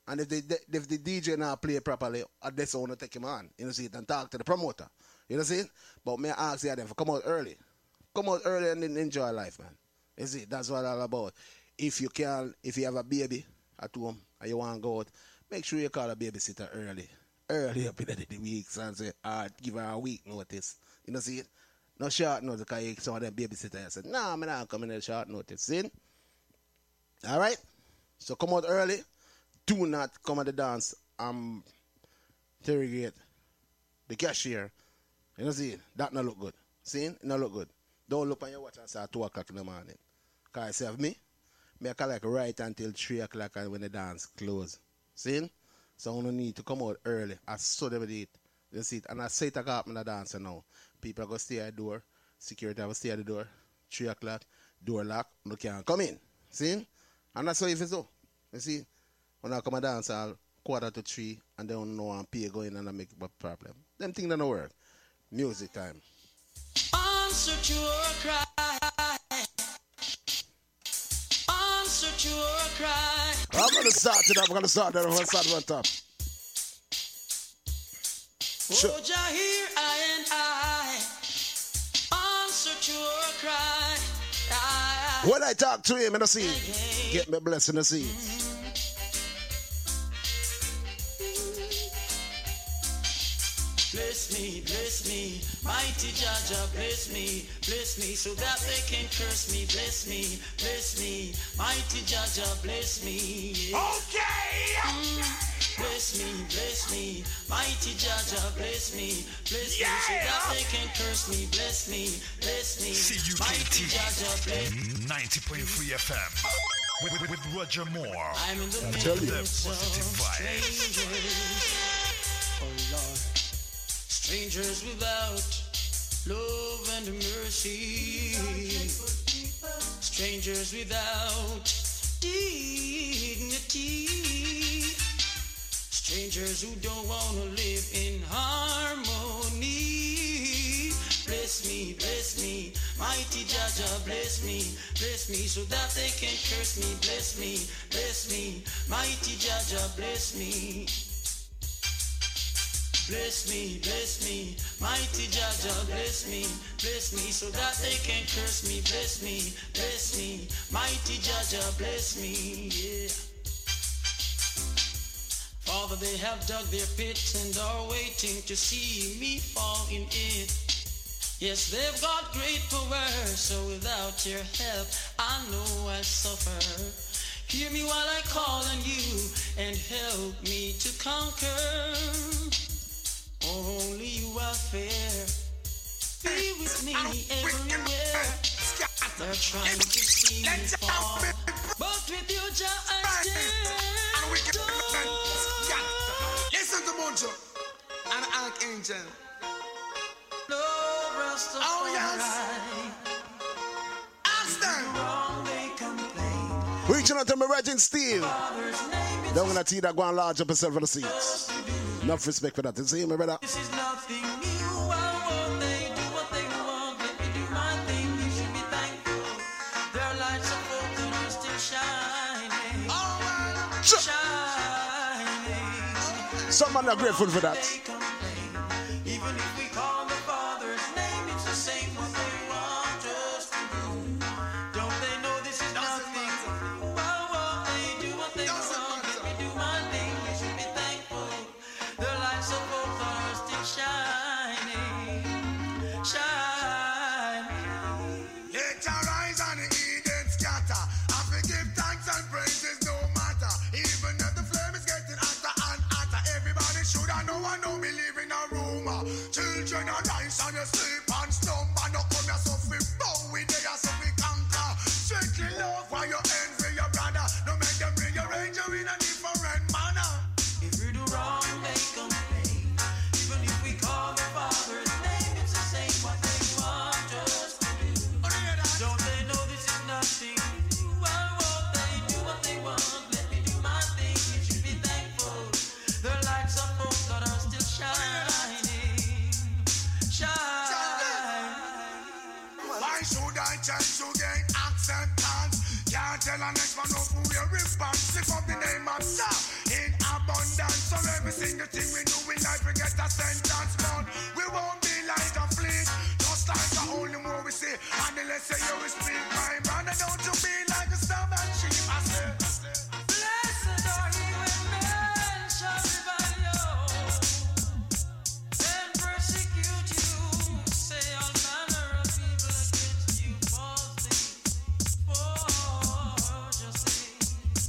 And if the if the D J not play properly, I just want to take him on. You know see it and talk to the promoter. You know see it? But me ask you them to come out early. Come out early and then enjoy life, man. You see, that's what it's all about. If you can, if you have a baby at home and you want to go out, make sure you call a babysitter early. Early up in the weeks and say, ah, give her a week notice. You know see it? No short notice because some of them babysitters say, nah, I'm not coming in a short notice. See? All right? So come out early. Do not come at the dance and interrogate the cashier. You know see? That not look good. See? It not look good. Don't look on your watch and say two o'clock in the morning. Because I say of me, me I collect right until three o'clock when the dance close. See? So I don't need to come out early. I saw them do it. You see it? And I say it up in the dance now. People go stay at the door. Security will stay at the door. Three o'clock, door lock, no can't come in. See? And that's how if it's so. You see? When I come a dance all quarter to three and they don't know and pay go in and I make a problem. Them things don't work. Music time. Answer to our cry. Answer to our cry. I'm gonna start it up, I'm gonna start it, I'm gonna start it on top. Sure. Oh, Jah, hear I and I. Answer to our cry. I, When I talk to him in the sea, get me blessed in the sea. Bless me, bless me, mighty Jah Jah, bless me, bless me, so that they can curse me. Bless me, bless me, mighty Jah Jah, bless me. Yeah. Okay. Mm. Bless me, bless me, mighty Jah Jah, bless me, bless yeah. me, so that they can curse me. Bless me, bless me, mighty Jah Jah, bless me. ninety point three F M with, with, with Roger Moore. I'm in the midst of positive vibes. Oh Lord. Strangers without love and mercy. Strangers without dignity. Strangers who don't want to live in harmony. Bless me, bless me, mighty Jah Jah, bless me, bless me, so that they can curse me. Bless me, bless me, mighty Jah Jah, bless me. Bless me, bless me, mighty Jah Jah, bless me, bless me, so that they can curse me. Bless me, bless me, mighty Jah Jah, bless me, yeah. Father, they have dug their pit and are waiting to see me fall in it. Yes, they've got great power, so without your help, I know I suffer. Hear me while I call on you and help me to conquer. Only you are fair. Be with me everywhere. They're trying to see me fall, but with you, Jah, I stand. Listen to Mojo, an archangel. No rest of oh yes. Ask them. Reaching out to my Regin Steve. Don't gonna tell you that go and large up yourself for the seats. Enough respect for that. You see me, brother? This is nothing new. I want they do what they want. Let me do my thing. You should be thankful. Their lights of hope that are still shining. Oh, well. Shining. Some man are grateful for that. Even if we call the Father's name, it's the same what they want us to do. Don't they know this is nothing? Why won't they do what they want? Let me do my thing. You should be thankful. The lights of hope are still shining, shining. Let your rise and the Eden scatter. I forgive thanks and praises no matter. Even if the flame is getting hotter and hotter, everybody should I know I don't believe in a rumor. Children are nice and you sleep and slumber. No come here so we bow with they are so we conquer. Strictly love while you envy your brother. No make them rearrange you in a different manner. If we do wrong, they complain. Even if we call the Father's name, it's the same what they want us to do. Don't they know this is nothing? Why won't they do what they want? Let me do my thing. You should be thankful. The lights of hope that are still shining, shining. Why should I change to gain acceptance? Can't tell an next man of who will response. Lift up the name of Jah in abundance. So every single thing we do in life, we get a sentence, but we won't be like a fleet. Just like the only more we see, and the less you will speak, my man, and don't you be like a stubborn sheep. I say, Blessed are ye when men shall revile you, and persecute you, say all manner of evil against you falsely, for just sake.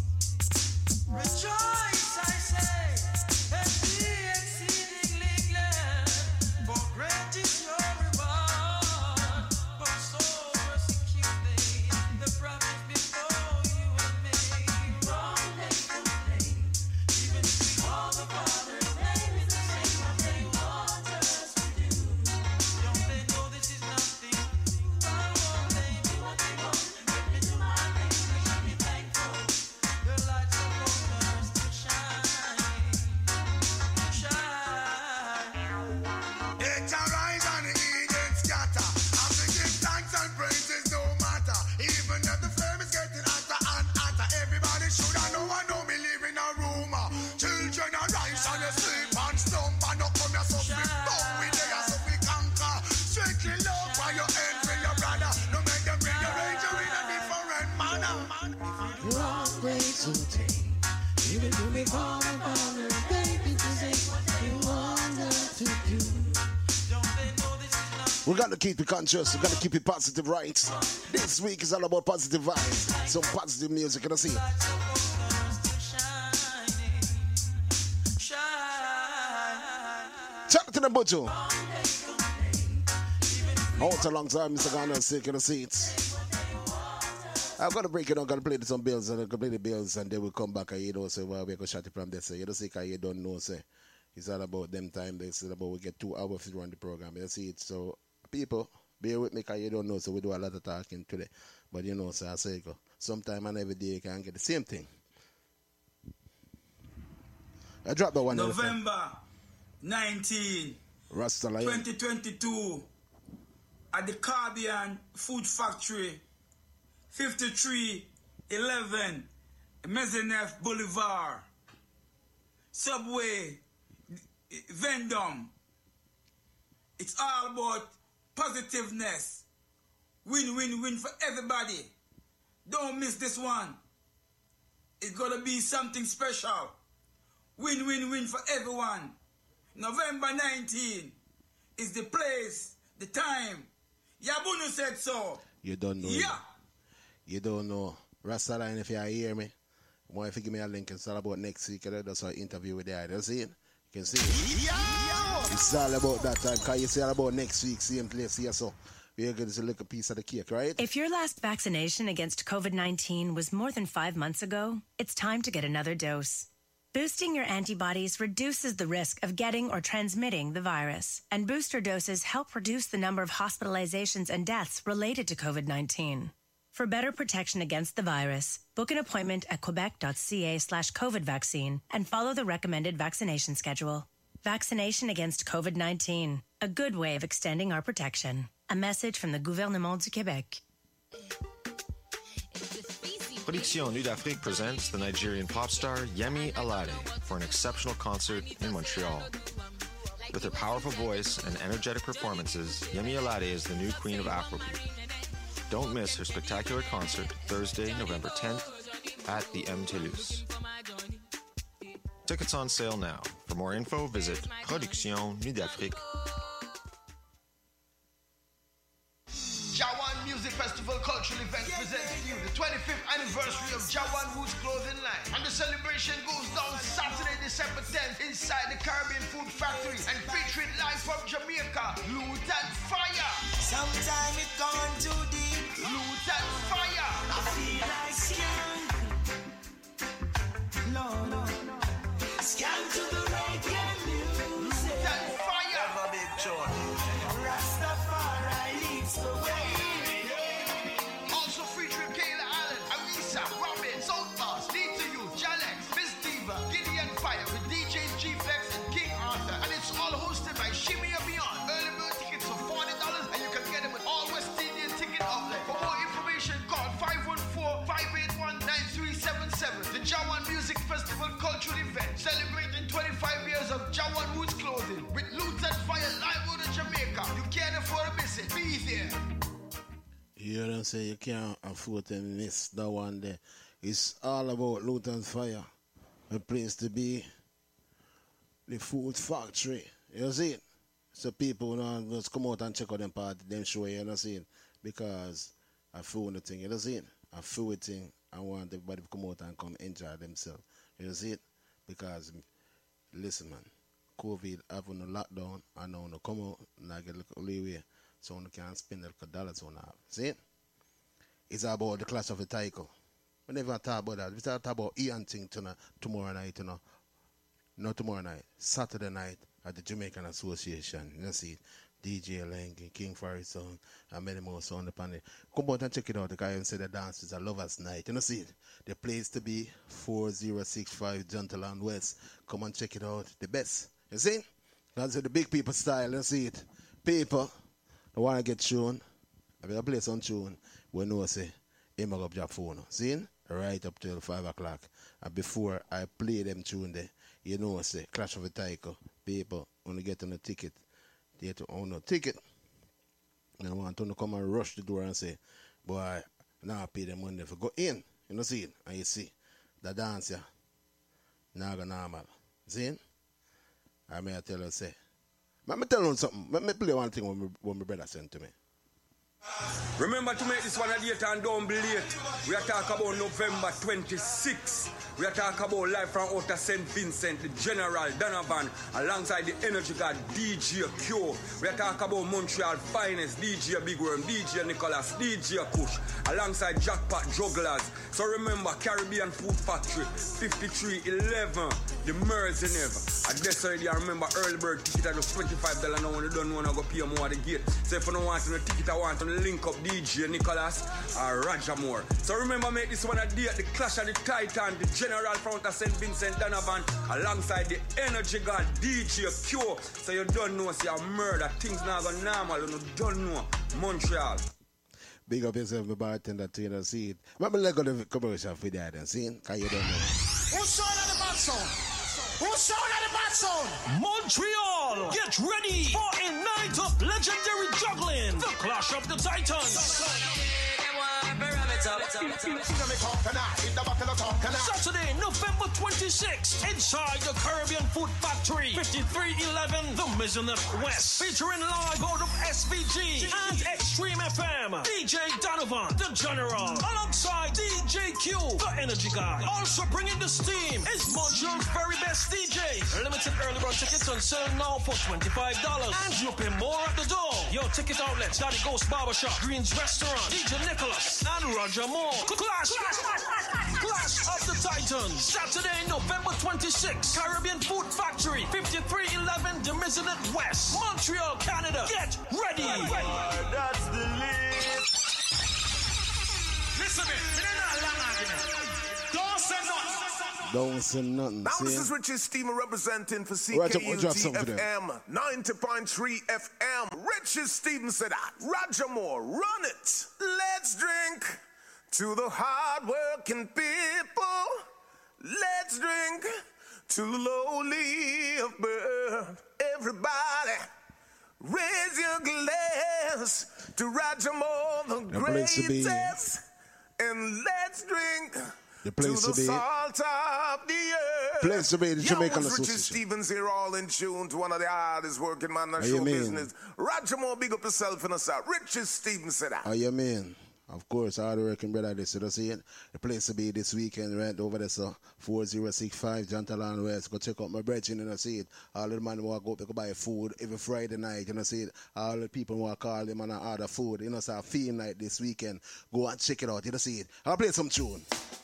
Rejoice, I say, and be exceedingly glad, for great is your reward. But so persecute they the prophets before you and me. Wrong they complain, even if we call the Father's name, it's the same what they want us to do. Don't they know this is nothing? Why won't they do what they want? Get me to my name, we should be thankful. The lights are for us to shine, shine. it arise and the Eden scatter. I to give thanks and praises no matter. Even if the flame is getting hotter and hotter, everybody should have know I know me live in a rumor. Children arise and they sleep and slump and up from your suffering. Come we there so we conquer. Strictly love for your end for your brother. No make them bring your angel in a different manner. You always so take, even though we fall upon her, baby, to say what you want us to do. Don't they know this is nothing? We gotta keep it conscious, we gotta keep it positive, right? This week is all about positive vibes, some positive music, you know, see. Lights are for us to shining, shine. Chat to the butcher. Out alongside Mister Garner, sick in the seats. I'm gonna break it down, gonna play some bills, and I'm gonna play the bills, and then we'll come back and you know, say, well, we're gonna shut it from there. Say, you don't see, cause you don't know, say, it's all about them time, it's all about we get two hours to run the program, you see it. So, people, bear with me, cause you don't know, so we do a lot of talking today. But you know, so I say, sometime and every day you can get the same thing. I dropped the one. November nineteenth, Rasta Lion. twenty twenty-two, at the Caribbean Food Factory, fifty-three eleven Mazenef Boulevard, Subway, Vendome. It's all about positiveness. Win, win, win for everybody. Don't miss this one. It's gonna be something special. Win, win, win for everyone. November nineteenth is the place, the time. Yabunu said so. You don't know. Yeah. You don't know. Rasta Line, if you hear me, want if you give me a link, it's all about next week. That's our interview with the idol. See it? You can see it. Yeah. It's all about that time. Because you say all about next week, same place here. So we're going to look a piece of the cake, right? If your last vaccination against COVID nineteen was more than five months ago, it's time to get another dose. Boosting your antibodies reduces the risk of getting or transmitting the virus, and booster doses help reduce the number of hospitalizations and deaths related to COVID nineteen. For better protection against the virus, book an appointment at quebec.ca slash COVID vaccine and follow the recommended vaccination schedule. Vaccination against COVID nineteen, a good way of extending our protection. A message from the Gouvernement du Québec. Production Nude Afrique presents the Nigerian pop star Yemi Alade for an exceptional concert in Montreal. With her powerful voice and energetic performances, Yemi Alade is the new queen of Afrobeat. Don't miss her spectacular concert Thursday, November tenth at the M. Toulouse. Tickets on sale now. For more info, visit Production Nude Afrique. Jawan Music Festival Cultural Event presents to you the twenty-fifth anniversary of Jawan Woods Clothing Line. And the celebration goes down Saturday, December tenth inside the Caribbean Food Factory and featuring live from Jamaica, Loot and Fire. Sometime it gone too deep. Loot and Fire. I feel like skunk. No, no, no. Skunk to the reggae music. Loot and Fire. Never big joy. Rastafari leads the way. Also featuring Kayla Allen, Arisa, Robin, Southpass, Need to You, Jalex, Miss Diva, Gideon Fire with D J G-Flex and King Arthur. And it's all hosted by Shimmy and Beyond. Early bird tickets for forty dollars and you can get them at all West Indian ticket outlet. For more information, call five one four, five eight one, nine three seven seven. The Jawan Music Festival Cultural Event celebrating You don't say you can't afford to miss that one there. It's all about Luton's Fire. A place to be. The food factory. You see it? So people, you know, just come out and check out them party, them show, you know, see it? Because I feel the thing, you know, see it? I feel the thing. I want everybody to come out and come enjoy themselves. You see it? Because, listen, man, COVID having a lockdown, I know no come out and I get a little leeway so you can spend a little dollars on that. See it? It's about the clash of the title. We never talk about that. We talk about Ian thing tonight, tomorrow night, you know. Not tomorrow night, Saturday night at the Jamaican Association. You know, see, D J Lang, King Forest Sound, and many more sound upon it. Come out and check it out. The guy said the dance is a lover's night. You know, see it? The place to be, four oh six five Gentleland West. Come and check it out. The best. You see? That's the big people style. You see it? People, they want to get tuned. I mean, a place on tune. We know, say, him up your phone. See? Right up till five o'clock. And before I play them tune there, you know, say, Clash of the Tiger, people, when you get on a ticket, they have to own a ticket. And I want them to come and rush the door and say, boy, now I pay them money for go in. You know, see it? And you see, the dance, yeah, now go normal. See it? I may tell you, say, let me tell you something. Let me play one thing when my, when my brother sent to me. Remember to make this one a date and don't be late. We are talking about November twenty-sixth. We are talking about live from Outer Saint Vincent, the General Donovan, alongside the Energy God D J Q. We are talking about Montreal Finest, D J Big Worm, D J Nicholas, D J Kush, alongside Jackpot Jugglers. So remember, Caribbean Food Factory, fifty-three eleven, the Merzeneve. I guess already I remember early bird ticket at just twenty-five dollars now when you don't want to go pay more at the gate. So if you don't want to ticket, I want to link up D J Nicholas or Roger Moore. So remember, make this one a day at the Clash of the Titan, the General Front of Saint Vincent Donovan, alongside the Energy God D J Q. So you don't know, see a murder. Things not go normal, you don't know. Montreal. Big up yourself, my bartender, to you know, see it. Let me let go the commercial for that and see it, because you don't know. Who's sound of the bad sound? Who's sound of the bad sound? Montreal, get ready for a night of legendary juggling. The Clash of the Titans. Saturday, November twenty-sixth, inside the Caribbean Food Factory, fifty-three eleven The Maisonnette West, featuring live out of S V G and Extreme F M. D J Donovan, the General, alongside D J Q, the Energy Guy. Also bringing the steam is Montreal's very best D Js. Limited early bird tickets on sale now for twenty-five dollars, and you pay more at the door. Your ticket outlets got the Ghost Barbershop, Green's Restaurant, D J Nicholas, and Roger Moore. Clash, Clash of the Titans, Saturday, November twenty-sixth, Caribbean Food Factory, fifty-three eleven The Maisonnette West, Montreal, Canada. Get ready. That's the list. Listen to me. It ain't not a long argument. Don't say nothing. Don't say nothing. Now see? this is Richie Steamer representing for C Right, K U drop T something for F M, ninety point three F M. Richie Steven said that. Roger Moore, run it. Let's drink to the hard-working people. Let's drink to the lowly of birth. Everybody, raise your glass to Roger Moore, the The place to be. greatest. And let's drink The place to to the be. salt of the earth. Place to be, the Yo, Jamaican it's Richie Association. Stevens here, all in tune to one of the hardest working man in the How you show mean? business. Roger Moore, big up yourself in the south. Richie Stevens said that. How you mean? Of course, hard working brother this, you know, see it? The place to be this weekend, right over there, so four oh six five Gentleland West. Go check out my brethren, you know, see it? All the man walk up, they go buy food every Friday night, you know, see it? All the people walk call them and order food, you know, so a theme night this weekend. Go and check it out, you know, see it? I'll play some tune.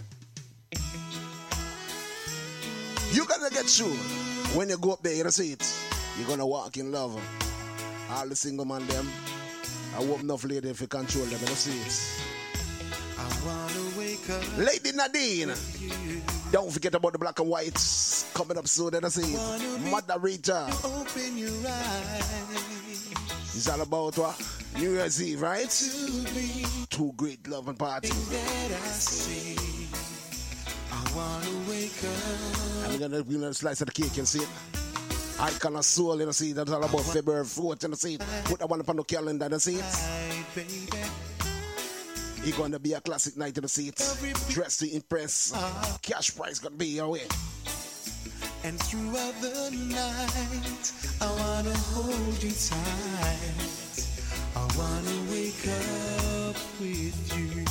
You gotta get tuned. When you go up there, you know, see it? You're gonna walk in love. All the single man them. I hope enough lady if you control them, you know, see it? I wanna wake up. Lady Nadine. Don't forget about the black and whites coming up soon, you know, see it? Mother Rita. Open your eyes. It's all about what? New Year's Eve, right? Two great love and party. That I see. I wanna wake up. I'm gonna give you a slice of the cake, you see it? Icon of Soul, you know, see it? That's all about February fourth, you know, see it? Put that one up on the calendar, you know, see it? It's gonna be a classic night in the seats. Dress to impress. Cash prize gonna be your way. And throughout the night, I wanna hold you tight. I wanna wake up with you.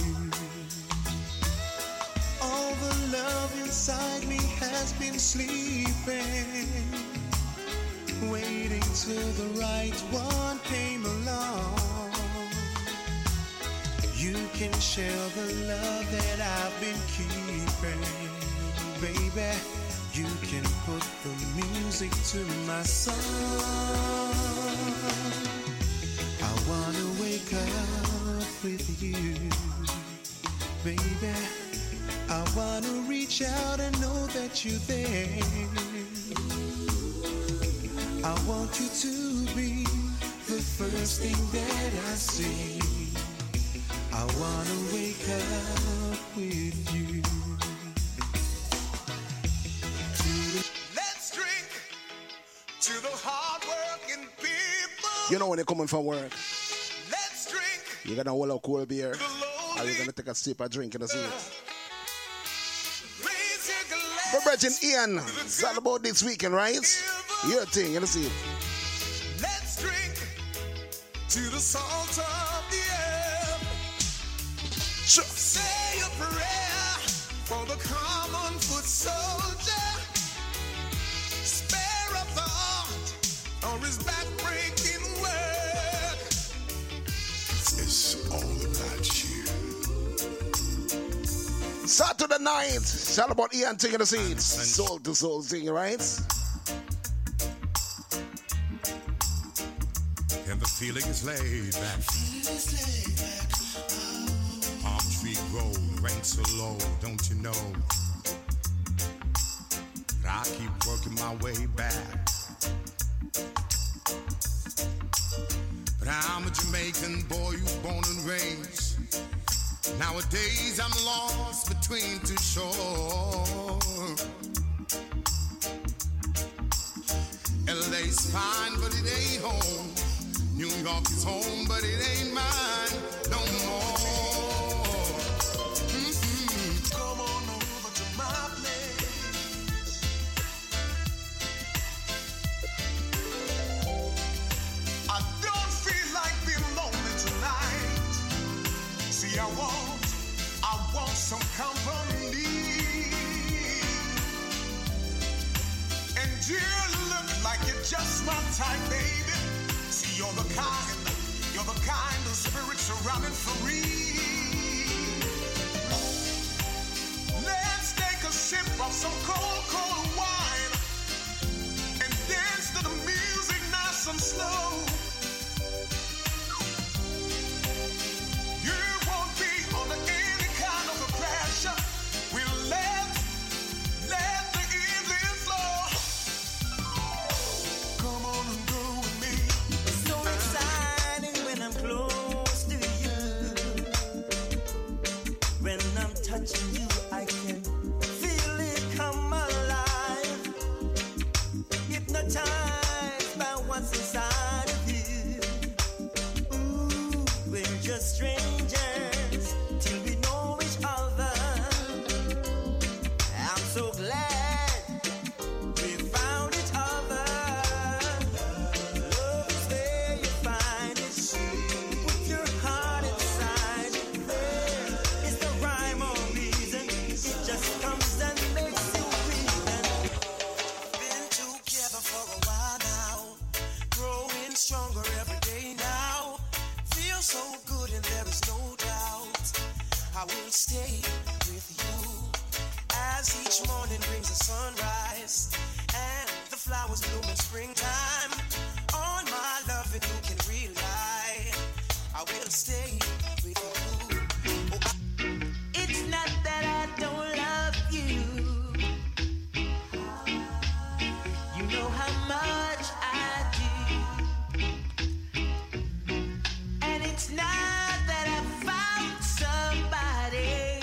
All the love inside me has been sleeping, waiting till the right one came along. You can share the love that I've been keeping, baby. You can put the music to my song. I wanna wake up with you, baby. I wanna reach out and know that you're there. I want you to be the first thing that I see. I wanna wake up with you. Let's drink to the hard-working people. You know when you're coming from work, Let's drink. you're gonna hold a cold beer, or you're gonna take a sip of drink in the seat. But Brethren, Ian, it's all about this weekend, right? Your thing, you see. Let's drink to the salt of the earth. Sure. Say a prayer for the common foot soldier. Spare a thought or his back-breaking work. It's all about you. Saturday night, it's all about Ian taking the seats. Soul to soul thing, right? And the feeling is laid back. Palm tree grow, rain so low, don't you know? But I keep working my way back. But I'm a Jamaican boy who's born and raised. Nowadays I'm lost between two shores. L A's fine, but it ain't home. New York is home, but it ain't mine no more. Mm-hmm. Come on over to my place. I don't feel like being lonely tonight. See, I want, I want some company. And you look like you're just my type, baby. See, you're the kind, you're the kind of spirit surrounding free. Let's take a sip of some cold, cold wine and dance to the music nice and slow. You won't be under any kind of a pressure. We'll let, let the evening flow. Come on and go with me. It's so exciting when I'm close to you. When I'm touching you, I can feel it come alive. Hypnotized by what's inside of you. Ooh, we're just strangers till we know each other. I'm so glad we found each other. Love is where you find it. Put your heart inside it. There is the rhyme or reason. It just comes and makes you feel. Been together for a while now, growing stronger every day now. Feel so good and there is no doubt I will stay with you as each morning brings a sunrise and the flowers bloom in springtime. On my love and you can rely, I will stay with you. Oh, I- it's not that I don't love you. You know how much I do. And it's not that I found somebody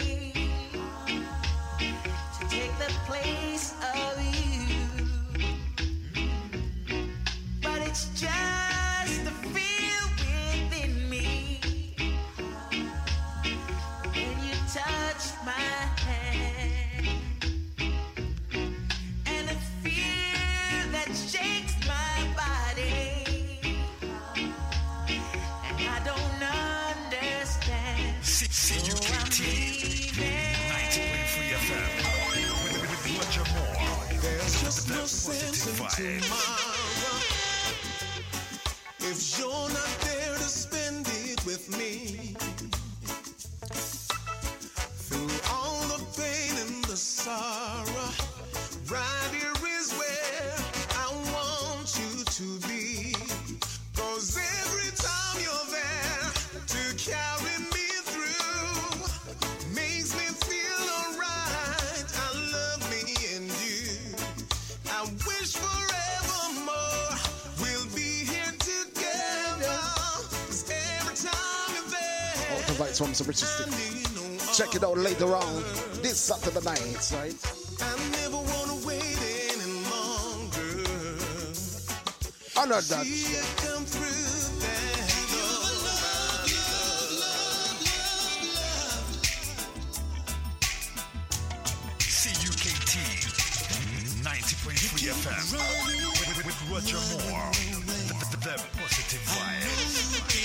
to take the place of you, but it's just the feel within me no sense in tomorrow if you're not there to spend it with me. Through all the pain and the sorrow, right here is where I want you to be. 'Cause every time you're there to carry me through, makes me feel alright. I love me and you. I wish forevermore we'll be here together. 'Cause every time you're there, I'll provide some substitute. Check it out later on this Saturday night, right? I never wanna wait any longer. I know that. See you come through that door. C U K T ninety point three F M with, with, with Roger Moore. The, the, the positive vibes.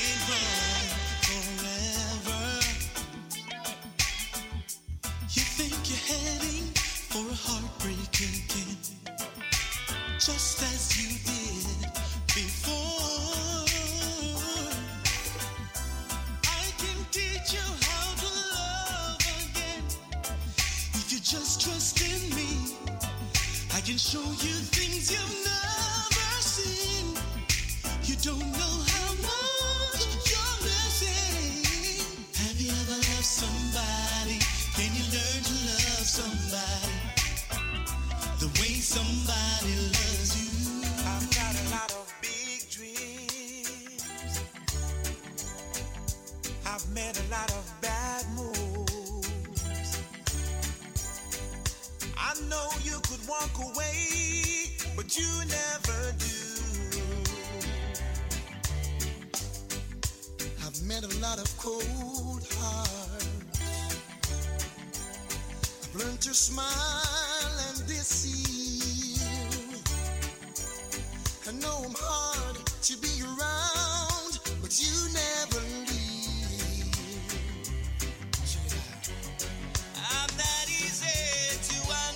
You think you're heading for a heartbreak again, just as you did before. I can teach you how to love again if you just trust in me. I can show you things you've never seen. You don't know how much you're missing. Have you ever loved somebody? Can you learn to love somebody the way somebody loves you? I've got a lot of big dreams. I've made a lot of bad moves. I know you could walk away, but you never do. I've met a lot of cold hearts. Learn to smile and deceive. I know I'm hard to be around, but you never leave. I'm not easy to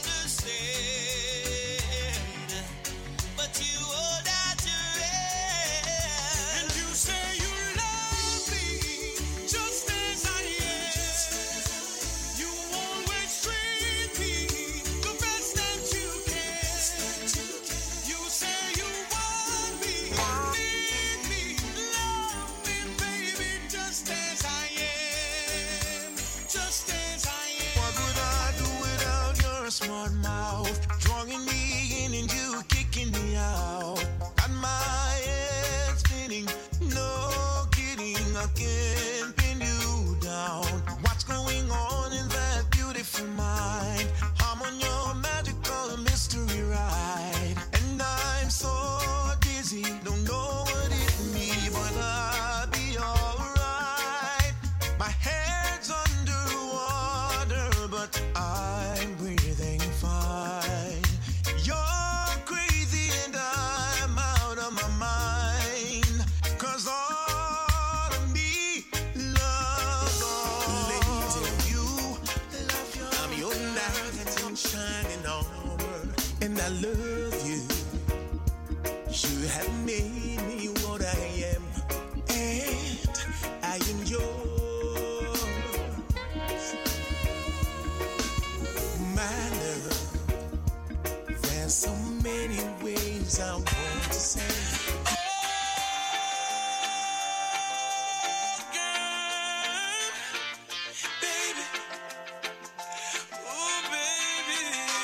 understand, but you hold out your hand. And you say you love me just as I am. You always treat me the best that you can. You say you want me, need me, love me, baby, just as I am, just as I am. What would I do without your smart mouth, drawing me in and you kicking me out? Got my head spinning, no kidding, I can't pin you down. What's going on in that beautiful mind? I'm on your magical mystery ride, and I'm so dizzy, don't know what it means, but I'll be alright. My head's underwater, but I'm breathing fine. You're crazy and I'm out of my mind, 'cause all of me loves all you. I'm your knight in shining armor, and I love you. You have made me what I am, and I am yours. My love, there's so many ways I want to say. Baby, oh baby,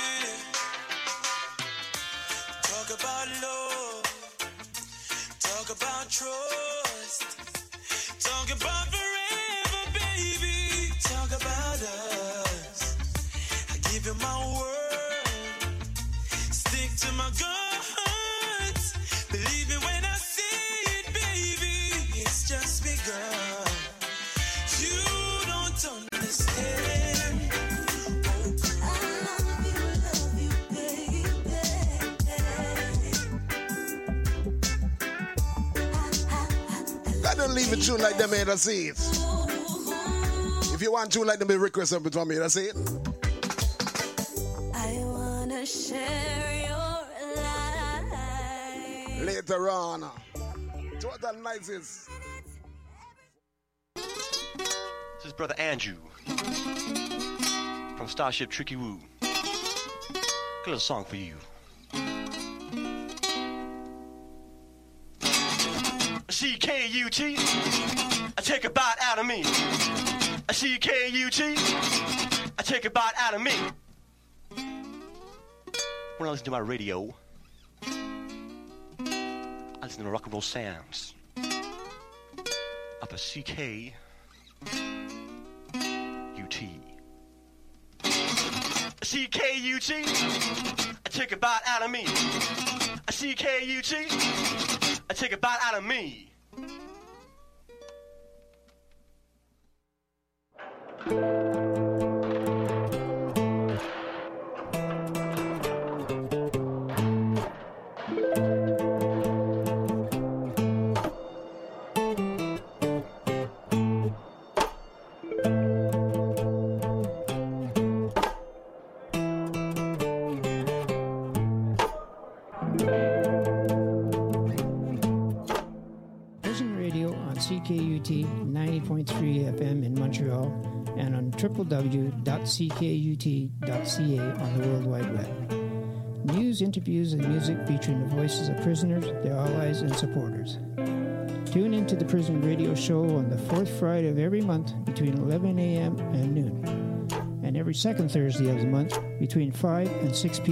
talk about love, talk about trust, talk about forever, baby, talk about us. I give you my word, stick to my guns, believe me when I say it, baby, it's just begun. You don't understand. I don't leave it tune like them here, that's it. If you want tune like them, be request them between me, that's it. I wanna share your later on. Total Nices. This is Brother Andrew from Starship Tricky Woo. Got a little song for you. C K U T, I take a bite out of me. A C K U T, I take a bite out of me. When I listen to my radio, I listen to rock and roll sounds of a C K U T. A C K U T, I take a bite out of me. A C K U T, I take a bite out of me. C K U T ninety point three F M in Montreal and on w w w dot c k u t dot c a on the World Wide Web. News, interviews, and music featuring the voices of prisoners, their allies, and supporters. Tune into the Prison Radio Show on the fourth Friday of every month between eleven a.m. and noon, and every second Thursday of the month between five and six p.m.